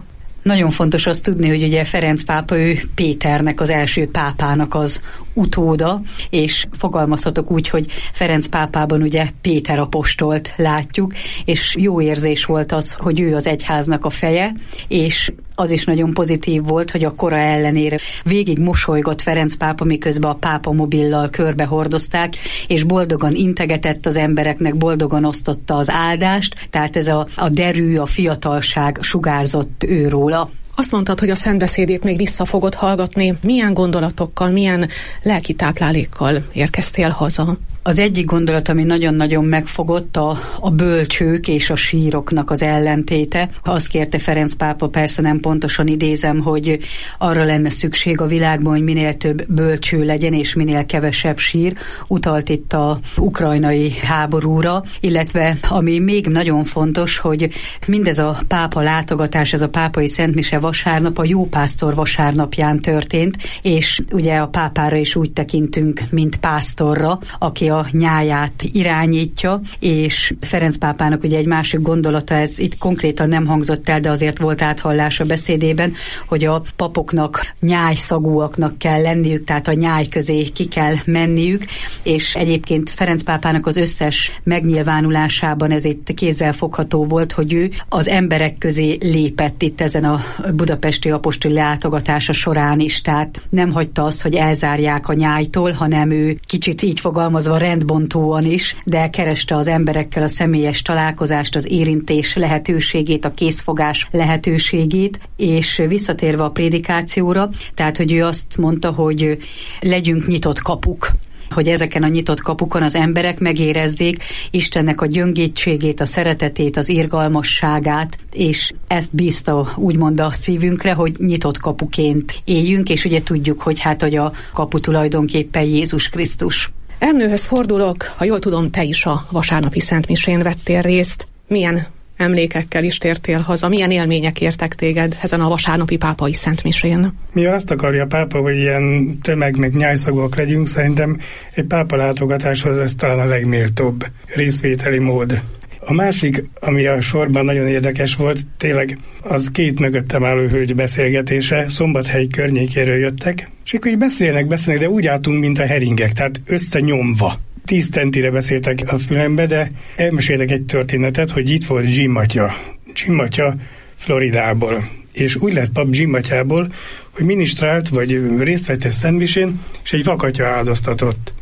Nagyon fontos azt tudni, hogy ugye Ferenc pápa, ő Péternek, az első pápának az utóda, és fogalmazhatok úgy, hogy Ferenc pápában ugye Péter apostolt látjuk, és jó érzés volt az, hogy ő az egyháznak a feje, és az is nagyon pozitív volt, hogy a kora ellenére végig mosolygott Ferenc pápa, miközben a pápa mobillal körbe hordozták, és boldogan integetett az embereknek, boldogan osztotta az áldást, tehát ez a, a derű, a fiatalság sugárzott őróla. Azt mondtad, hogy a szentbeszédét még vissza fogod hallgatni. Milyen gondolatokkal, milyen lelki táplálékkal érkeztél haza? Az egyik gondolat, ami nagyon-nagyon megfogott, a, a bölcsők és a síroknak az ellentéte. Azt kérte Ferenc pápa, persze nem pontosan idézem, hogy arra lenne szükség a világban, hogy minél több bölcső legyen, és minél kevesebb sír. Utalt itt a ukrajnai háborúra, illetve ami még nagyon fontos, hogy mindez a pápa látogatás, ez a pápai szentmise vasárnap a jópásztor vasárnapján történt, és ugye a pápára is úgy tekintünk, mint pásztorra, aki a nyáját irányítja, és Ferenc pápának ugye egy másik gondolata, ez itt konkrétan nem hangzott el, de azért volt áthallás a beszédében, hogy a papoknak nyájszagúaknak kell lenniük, tehát a nyáj közé ki kell menniük, és egyébként Ferenc pápának az összes megnyilvánulásában ez itt kézzelfogható volt, hogy ő az emberek közé lépett itt ezen a budapesti apostoli látogatása során is, tehát nem hagyta azt, hogy elzárják a nyájtól, hanem ő kicsit így fogalmazva rendbontóan is, de kereste az emberekkel a személyes találkozást, az érintés lehetőségét, a készfogás lehetőségét, és visszatérve a prédikációra, tehát, hogy ő azt mondta, hogy legyünk nyitott kapuk, hogy ezeken a nyitott kapukon az emberek megérezzék Istennek a gyöngétségét, a szeretetét, az irgalmasságát, és ezt bízta úgymond a szívünkre, hogy nyitott kapuként éljünk, és ugye tudjuk, hogy hát, hogy a kapu tulajdonképpen Jézus Krisztus. Ernőhöz fordulok, ha jól tudom, te is a vasárnapi szentmisén vettél részt. Milyen emlékekkel is tértél haza? Milyen élmények értek téged ezen a vasárnapi pápai szentmisén? Mi azt akarja a pápa, hogy ilyen tömeg meg nyájszagúak legyünk, szerintem egy pápa látogatáshoz ez talán a legméltóbb részvételi mód. A másik, ami a sorban nagyon érdekes volt, tényleg az két mögöttem álló hölgy beszélgetése, Szombathely környékéről jöttek, és akkor így beszélnek, beszélnek, de úgy álltunk, mint a heringek, tehát összenyomva. Tíz centire beszéltek a fülembe, de elmeséltek egy történetet, hogy itt volt Jim atya. Jim atya Floridából. És úgy lett pap Jim atyából, hogy minisztrált, vagy részt vett egy szentmisén, és egy vakatya áldoztatott.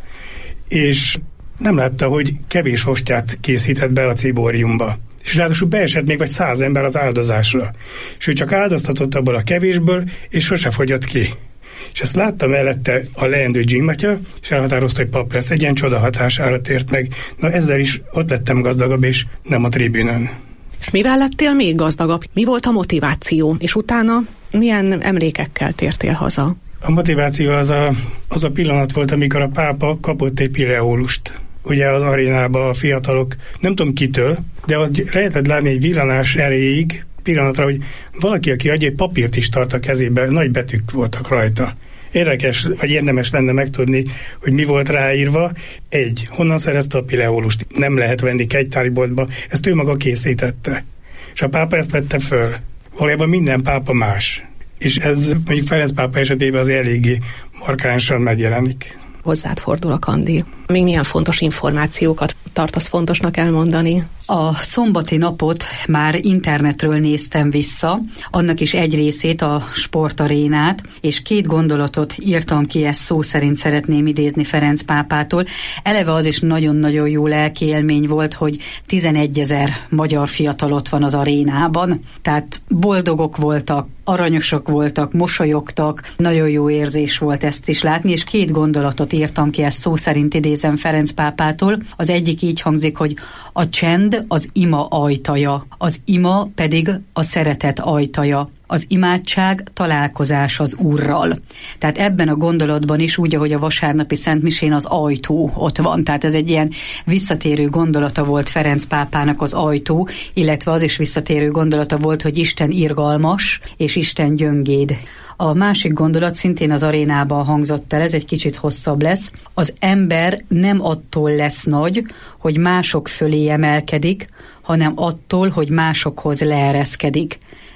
És nem látta, hogy kevés hostját készített be a cibóriumba. És ráadásul beesett még vagy száz ember az áldozásra. És ő csak áldoztatott abból a kevésből, és sose fogyott ki. És ezt látta mellette a leendő Jim atya, és elhatározta, hogy pap lesz. Egy ilyen csoda hatására tért meg. Na ezzel is ott lettem gazdagabb, és nem a tribünön. És mivel lettél még gazdagabb? Mi volt a motiváció? És utána milyen emlékekkel tértél haza? A motiváció az a, az a pillanat volt, amikor a pápa kapott egy pileólust. Ugye az arénába a fiatalok, nem tudom kitől, de ott lehetett látni egy villanás erejéig, pillanatra, hogy valaki, aki egy papírt is tart a kezébe, nagy betűk voltak rajta. Érdekes, vagy érdemes lenne megtudni, hogy mi volt ráírva. Egy, honnan szerezte a pileólust? Nem lehet venni kegytárgyboltba, ezt ő maga készítette. És a pápa ezt vette föl. Valójában minden pápa más. És ez mondjuk Ferenc pápa esetében az eléggé markánsan megjelenik. Hozzád fordulok, Andi. Még milyen fontos információkat tartasz fontosnak elmondani? A szombati napot már internetről néztem vissza, annak is egy részét, a sportarénát, és két gondolatot írtam ki, ezt szó szerint szeretném idézni Ferenc pápától. Eleve az is nagyon-nagyon jó lelki élmény volt, hogy tizenegyezer magyar fiatal ott van az arénában. Tehát boldogok voltak, aranyosak voltak, mosolyogtak, nagyon jó érzés volt ezt is látni, és két gondolatot írtam ki, ezt szó szerint idézem Ferenc pápától. Az egyik így hangzik, hogy a csend az ima ajtaja, az ima pedig a szeretet ajtaja. Az imádság találkozás az Úrral. Tehát ebben a gondolatban is, úgy, ahogy a vasárnapi szentmisén az ajtó ott van. Tehát ez egy ilyen visszatérő gondolata volt Ferenc pápának az ajtó, illetve az is visszatérő gondolata volt, hogy Isten irgalmas, és Isten gyöngéd. A másik gondolat szintén az arénában hangzott el, ez egy kicsit hosszabb lesz. Az ember nem attól lesz nagy, hogy mások fölé emelkedik, hanem attól, hogy másokhoz leereszkedik.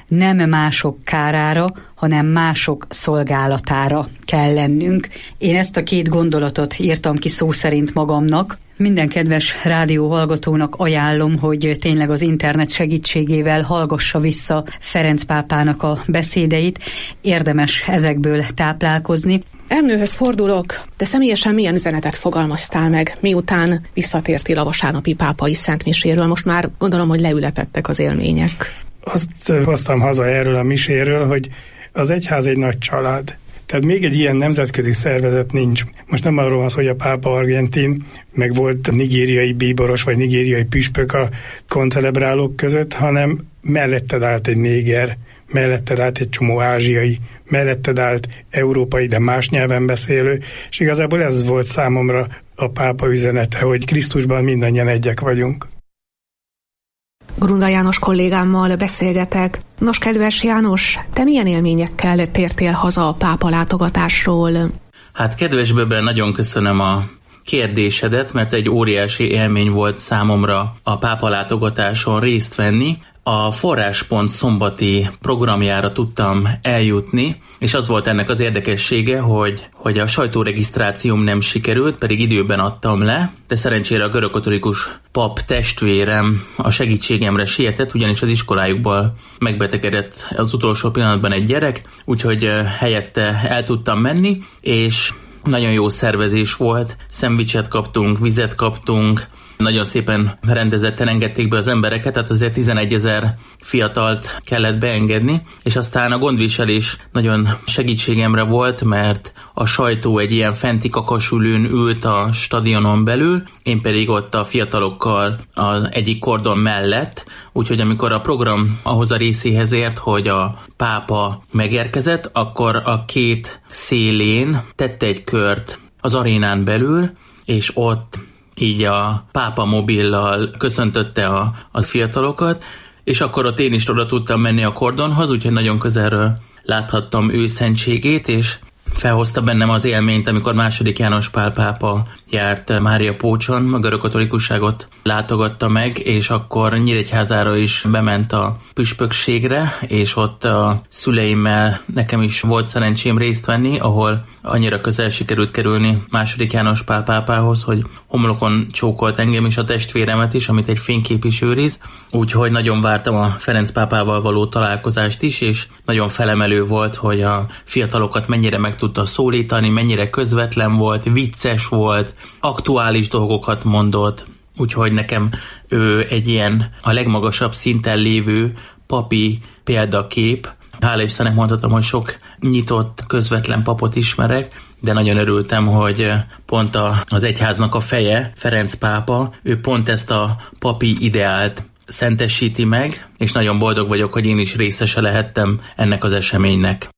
nem mások kárára, hanem mások szolgálatára kell lennünk. Én ezt a két gondolatot írtam ki szó szerint magamnak. Minden kedves rádióhallgatónak ajánlom, hogy tényleg az internet segítségével hallgassa vissza Ferenc pápának a beszédeit. Érdemes ezekből táplálkozni. Ernőhöz fordulok, de személyesen milyen üzenetet fogalmaztál meg, miután visszatértél a vasárnapi pápai szentmiséről? Most már gondolom, hogy leülepedtek az élmények. Azt hoztam haza erről a miséről, hogy az egyház egy nagy család. Tehát még egy ilyen nemzetközi szervezet nincs. Most nem arról van szó, hogy a pápa argentin, meg volt nigériai bíboros, vagy nigériai püspök a koncelebrálók között, hanem melletted állt egy néger, melletted állt egy csomó ázsiai, melletted állt európai, de más nyelven beszélő, és igazából ez volt számomra a pápa üzenete, hogy Krisztusban mindannyian egyek vagyunk. Grunda János kollégámmal beszélgetek. Nos, kedves János, te milyen élményekkel tértél haza a pápa látogatásról? Hát kedves Böben, nagyon köszönöm a kérdésedet, mert egy óriási élmény volt számomra a pápa látogatáson részt venni. A Forráspont szombati programjára tudtam eljutni, és az volt ennek az érdekessége, hogy, hogy a sajtóregisztrációm nem sikerült, pedig időben adtam le, de szerencsére a görögkatolikus pap testvérem a segítségemre sietett, ugyanis az iskolájukból megbetegedett az utolsó pillanatban egy gyerek, úgyhogy helyette el tudtam menni, és nagyon jó szervezés volt, szendvicset kaptunk, vizet kaptunk, nagyon szépen rendezetten engedték be az embereket, tehát azért tizenegyezer fiatalt kellett beengedni, és aztán a gondviselés nagyon segítségemre volt, mert a sajtó egy ilyen fenti kakasülőn ült a stadionon belül, én pedig ott a fiatalokkal az egyik kordon mellett, úgyhogy amikor a program ahhoz a részéhez ért, hogy a pápa megérkezett, akkor a két szélén tette egy kört az arénán belül, és ott így a pápa mobillal köszöntötte a, a fiatalokat, és akkor ott én is oda tudtam menni a kordonhoz, úgyhogy nagyon közelről láthattam ő szentségét, és felhozta bennem az élményt, amikor második János Pál pápa járt Mária Pócson, a görögkatolikusságot látogatta meg, és akkor Nyíregyházára is bement a püspökségre, és ott a szüleimmel nekem is volt szerencsém részt venni, ahol annyira közel sikerült kerülni második János Pál pápához, hogy homlokon csókolt engem is, a testvéremet is, amit egy fénykép is őriz, úgyhogy nagyon vártam a Ferenc pápával való találkozást is, és nagyon felemelő volt, hogy a fiatalokat mennyire meg tudta szólítani, mennyire közvetlen volt, vicces volt, aktuális dolgokat mondott, úgyhogy nekem ő egy ilyen a legmagasabb szinten lévő papi példakép. Hála Istennek mondhatom, hogy sok nyitott, közvetlen papot ismerek, de nagyon örültem, hogy pont az egyháznak a feje, Ferenc pápa, ő pont ezt a papi ideált szentesíti meg, és nagyon boldog vagyok, hogy én is részese lehettem ennek az eseménynek.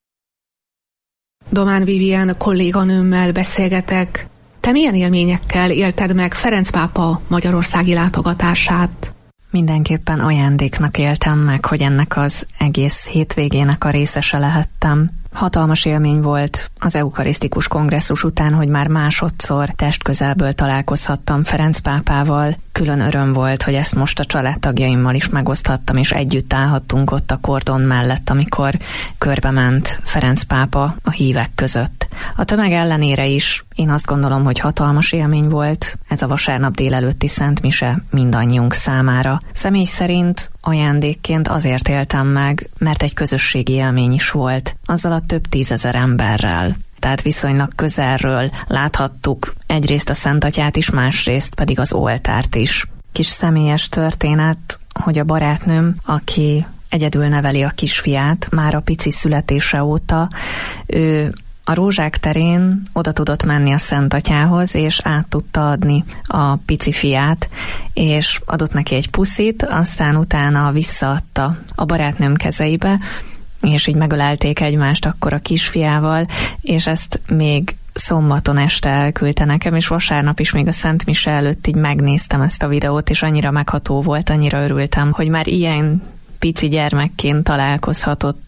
Domán Vivien kolléganőmmel beszélgetek. Te milyen élményekkel élted meg Ferenc pápa magyarországi látogatását? Mindenképpen ajándéknak éltem meg, hogy ennek az egész hétvégének a részese lehettem. Hatalmas élmény volt az eukarisztikus kongresszus után, hogy már másodszor testközelből találkozhattam Ferenc pápával. Külön öröm volt, hogy ezt most a családtagjaimmal is megoszthattam, és együtt állhattunk ott a kordon mellett, amikor körbement Ferenc pápa a hívek között. A tömeg ellenére is én azt gondolom, hogy hatalmas élmény volt ez a vasárnap délelőtti szentmise mindannyiunk számára. Személy szerint ajándékként azért éltem meg, mert egy közösségi élmény is volt, azzal a több tízezer emberrel. Tehát viszonylag közelről láthattuk egyrészt a Szentatyát is, másrészt pedig az oltárt is. Kis személyes történet, hogy a barátnőm, aki egyedül neveli a kisfiát, már a pici születése óta, ő a Rózsák terén oda tudott menni a Szentatyához, és át tudta adni a pici fiát, és adott neki egy puszit, aztán utána visszaadta a barátnőm kezeibe, és így megölelték egymást akkor a kisfiával, és ezt még szombaton este elküldte nekem, és vasárnap is még a Szent Mise előtt így megnéztem ezt a videót, és annyira megható volt, annyira örültem, hogy már ilyen pici gyermekként találkozhatott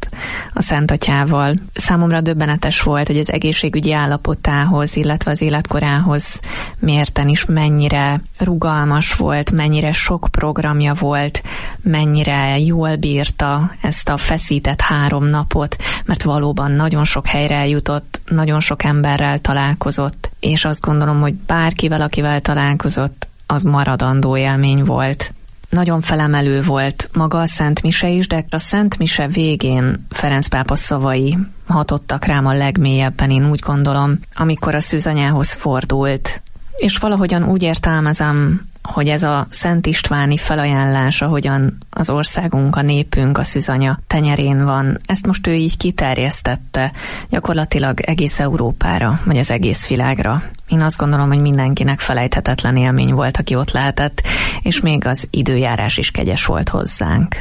a Szent Atyával. Számomra döbbenetes volt, hogy az egészségügyi állapotához, illetve az életkorához mérten is mennyire rugalmas volt, mennyire sok programja volt, mennyire jól bírta ezt a feszített három napot, mert valóban nagyon sok helyre eljutott, nagyon sok emberrel találkozott, és azt gondolom, hogy bárkivel, akivel találkozott, az maradandó élmény volt. Nagyon felemelő volt maga a Szent Mise is, de a Szent Mise végén Ferenc pápa szavai hatottak rám a legmélyebben, én úgy gondolom, amikor a szűzanyához fordult. És valahogyan úgy értelmezem, hogy ez a Szent Istváni felajánlás, ahogyan az országunk, a népünk a szűzanya tenyerén van, ezt most ő így kiterjesztette gyakorlatilag egész Európára, vagy az egész világra. Én azt gondolom, hogy mindenkinek felejthetetlen élmény volt, aki ott lehetett, és még az időjárás is kegyes volt hozzánk.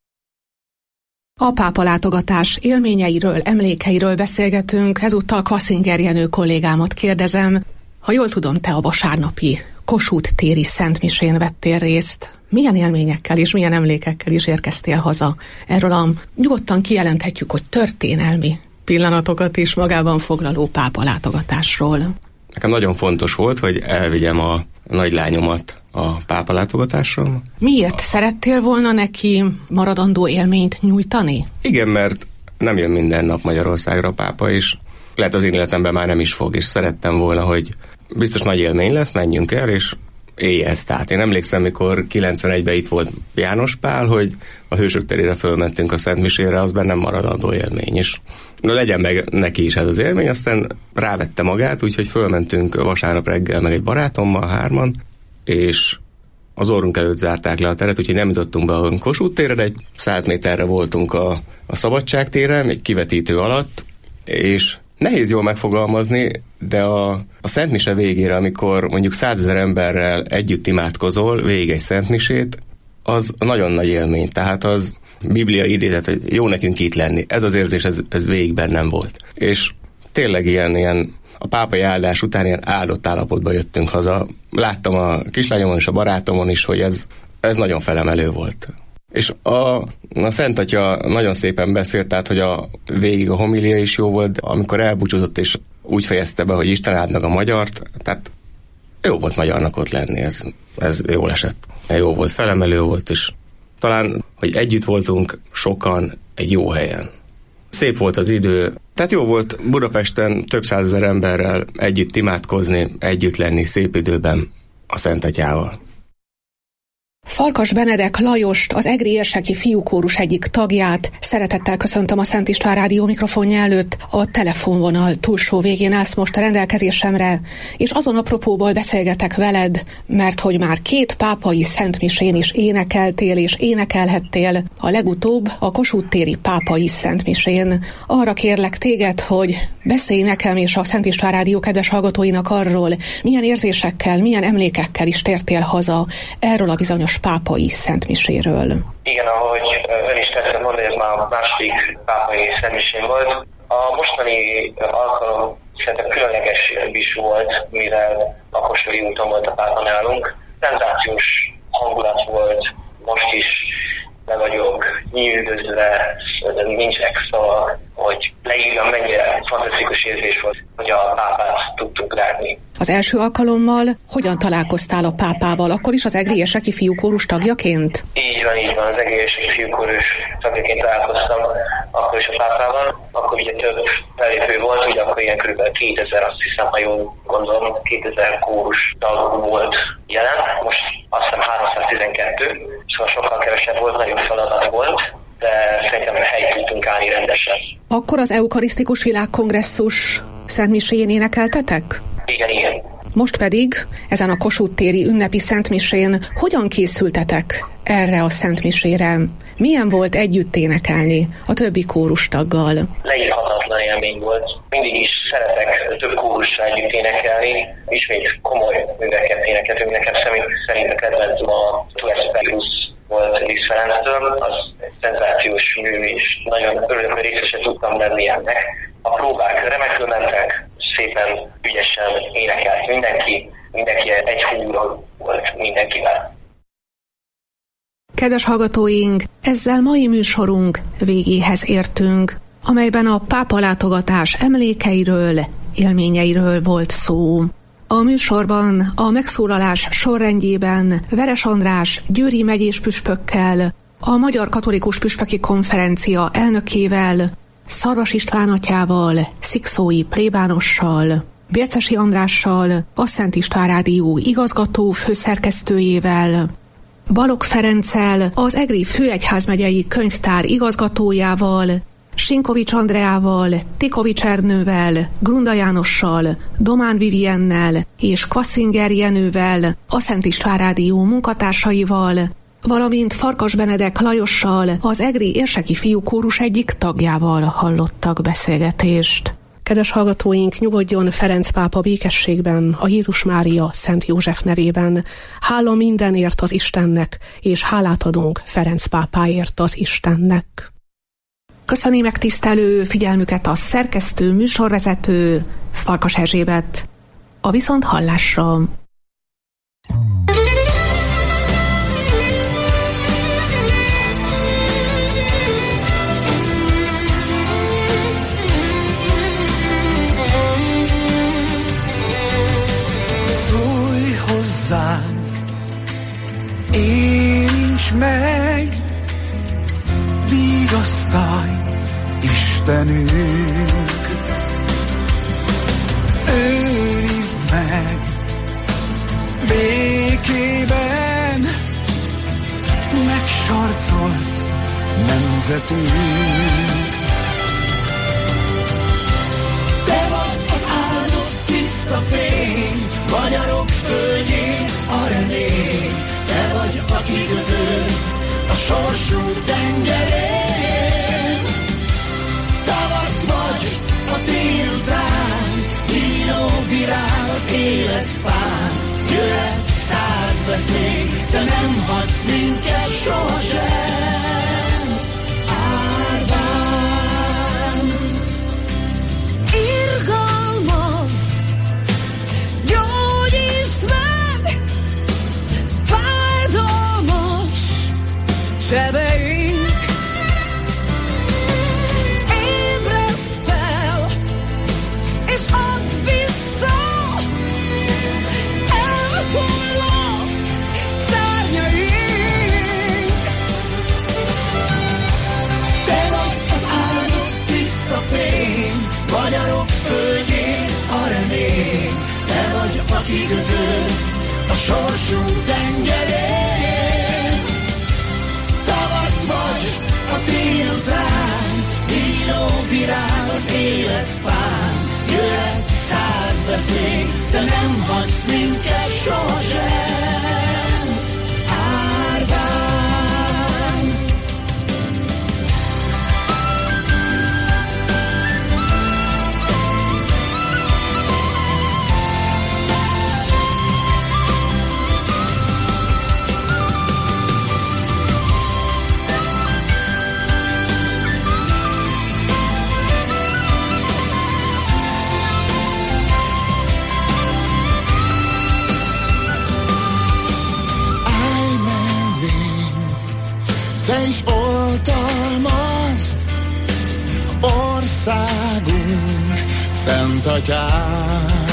A pápa látogatás élményeiről, emlékeiről beszélgetünk, ezúttal Kassinger Jenő kollégámat kérdezem. Ha jól tudom, te a vasárnapi Kossuth téri szentmisén vettél részt. Milyen élményekkel és milyen emlékekkel is érkeztél haza? Erről a nyugodtan kijelenthetjük, hogy történelmi pillanatokat is magában foglaló pápa látogatásról. Nekem nagyon fontos volt, hogy elvigyem a nagylányomat a pápa látogatásról. Miért szerettél volna neki maradandó élményt nyújtani? Igen, mert nem jön minden nap Magyarországra a pápa, és lehet az én életemben már nem is fog, és szerettem volna, hogy biztos nagy élmény lesz, menjünk el, és élj ezt át. Én emlékszem, mikor kilencvenegyben itt volt János Pál, hogy a Hősök terére fölmentünk a Szentmisére, az bennem maradandó élmény is. Na, legyen meg neki is ez az élmény, aztán rávette magát, úgyhogy fölmentünk vasárnap reggel meg egy barátommal, hárman, és az orrunk előtt zárták le a teret, úgyhogy nem jutottunk be a Kossuth térre, de egy száz méterre voltunk a, a Szabadság téren, egy kivetítő alatt, és nehéz jól megfogalmazni, de a, a Szentmise végére, amikor mondjuk százezer emberrel együtt imádkozol végig egy Szentmisét, az nagyon nagy élmény. Tehát az Biblia idézet, hogy jó nekünk itt lenni. Ez az érzés, ez, ez végig bennem volt. És tényleg ilyen, ilyen a pápai áldás után ilyen áldott állapotba jöttünk haza. Láttam a kislányomon és a barátomon is, hogy ez, ez nagyon felemelő volt. És a, a Szent Atya nagyon szépen beszélt, tehát, hogy a végig a homilia is jó volt, amikor elbúcsúzott, és úgy fejezte be, hogy Isten áld meg a magyart, tehát jó volt magyarnak ott lenni, ez, ez jól esett. Jó volt, felemelő volt, és talán, hogy együtt voltunk sokan egy jó helyen. Szép volt az idő, tehát jó volt Budapesten több százezer emberrel együtt imádkozni, együtt lenni szép időben a Szent Atyával. Farkas Benedek Lajost, az egri érseki fiúkórus egyik tagját szeretettel köszöntöm a Szent István Rádió mikrofonja előtt. A telefonvonal túlsó végén állsz most a rendelkezésemre, és azon apropóból beszélgetek veled, mert hogy már két pápai szentmisén is énekeltél és énekelhettél, a legutóbb a Kossuth téri pápai szentmisén. Arra kérlek téged, hogy beszélj nekem és a Szent István Rádió kedves hallgatóinak arról, milyen érzésekkel, milyen emlékekkel is tértél haza erről a bizonyos pápai szentmiséről. Igen, ahogy ön is tetszett mondani, ez már a második pápai szentmisén volt. A mostani alkalom szerintem különleges is volt, mivel apostoli úton volt a pápa nálunk. Szenzációs hangulat volt, most is le vagyok nyűgözve, nincsenek szavak, hogy leírjam, mennyire fantasztikus érzés volt, hogy a pápát tudtuk látni. Az első alkalommal hogyan találkoztál a pápával? Akkor is az egri érseki fiúkórus tagjaként? Így van, így van, az egri érseki fiúkórus tagjaként találkoztam akkor is a pápával. Akkor ugye több felépő volt, ugye akkor ilyen kb. kétezer, azt hiszem, ha jól gondolom, kétezer kórus tag volt jelen. Most azt hiszem háromszáztizenkettő, szóval sokkal kevesebb volt, nagyobb feladat volt, de szerintem helyt tudtunk állni rendesen. Akkor az eukarisztikus világkongresszus szentmiséjén énekeltetek? Igen, igen. Most pedig ezen a Kossuth téri ünnepi szentmisén hogyan készültetek erre a szentmisére? Milyen volt együtt énekelni a többi kórustaggal? Leírhatatlan élmény volt. Mindig is szeretek több kórussal együtt énekelni. Ismét komoly műveket énekeltünk. Nekem szerint a kedvencem a Tu es Spiritus volt Liszt Ferenctől. Az egy szenzációs mű, és nagyon örülök, hogy részesen tudtam lenni ennek. A próbák remekül mentek, szépen, ügyesen énekelt mindenki, mindenki egy húron volt mindenkivel. Kedves hallgatóink, ezzel mai műsorunk végéhez értünk, amelyben a pápa látogatás emlékeiről, élményeiről volt szó. A műsorban a megszólalás sorrendjében Veres András győri megyés püspökkel, a Magyar Katolikus Püspöki Konferencia elnökével, Szarvas István atyával, Szikszói plébánossal, Bércesi Andrással, a Szent István Rádió igazgató főszerkesztőjével, Balogh Ferenccel, az Egri Főegyházmegyei Könyvtár igazgatójával, Sinkovics Andreával, Tikovics Ernővel, Grunda Jánossal, Domán Viviennel és Kwassinger Jenővel, a Szent István Rádió munkatársaival, valamint Farkas Benedek Lajossal, az Egri Érseki Fiúkórus egyik tagjával hallottak beszélgetést. Kedves hallgatóink, nyugodjon Ferenc pápa békességben, a Jézus Mária Szent József nevében. Hála mindenért az Istennek, és hálát adunk Ferenc pápáért az Istennek. Köszöni megtisztelő figyelmüket a szerkesztő, műsorvezető Farkas Erzsébet. A viszonthallásra! Szólj hozzánk, érints meg, vigasztalj, Istenünk, őrizd meg békében megsarcolt nemzetünk. Te vagy az áldott tiszta fény, magyarok földjén a remény. Te vagy a kikötő a sorsunk tengerén. Tavasz vagy a tél után, nyíló virág az életfán. Jöhet száz veszély, te nem hagysz minket sohasem. Árván irgalmazd, gyógyítsd meg fájdalmas sebeink. Ébredsz fel, és add vissza elhullott szárnyaink. Te vagy az áldott tiszta fény, magyarok földjén a remény. Te vagy a kikötő a sorsunk tengerén. Tavasz vagy a tél után, nyíló virág az életfán. Jöhet száz veszély, te nem hagysz minket sohasem. Árván te is oltalmazd országunk Szent Atyát.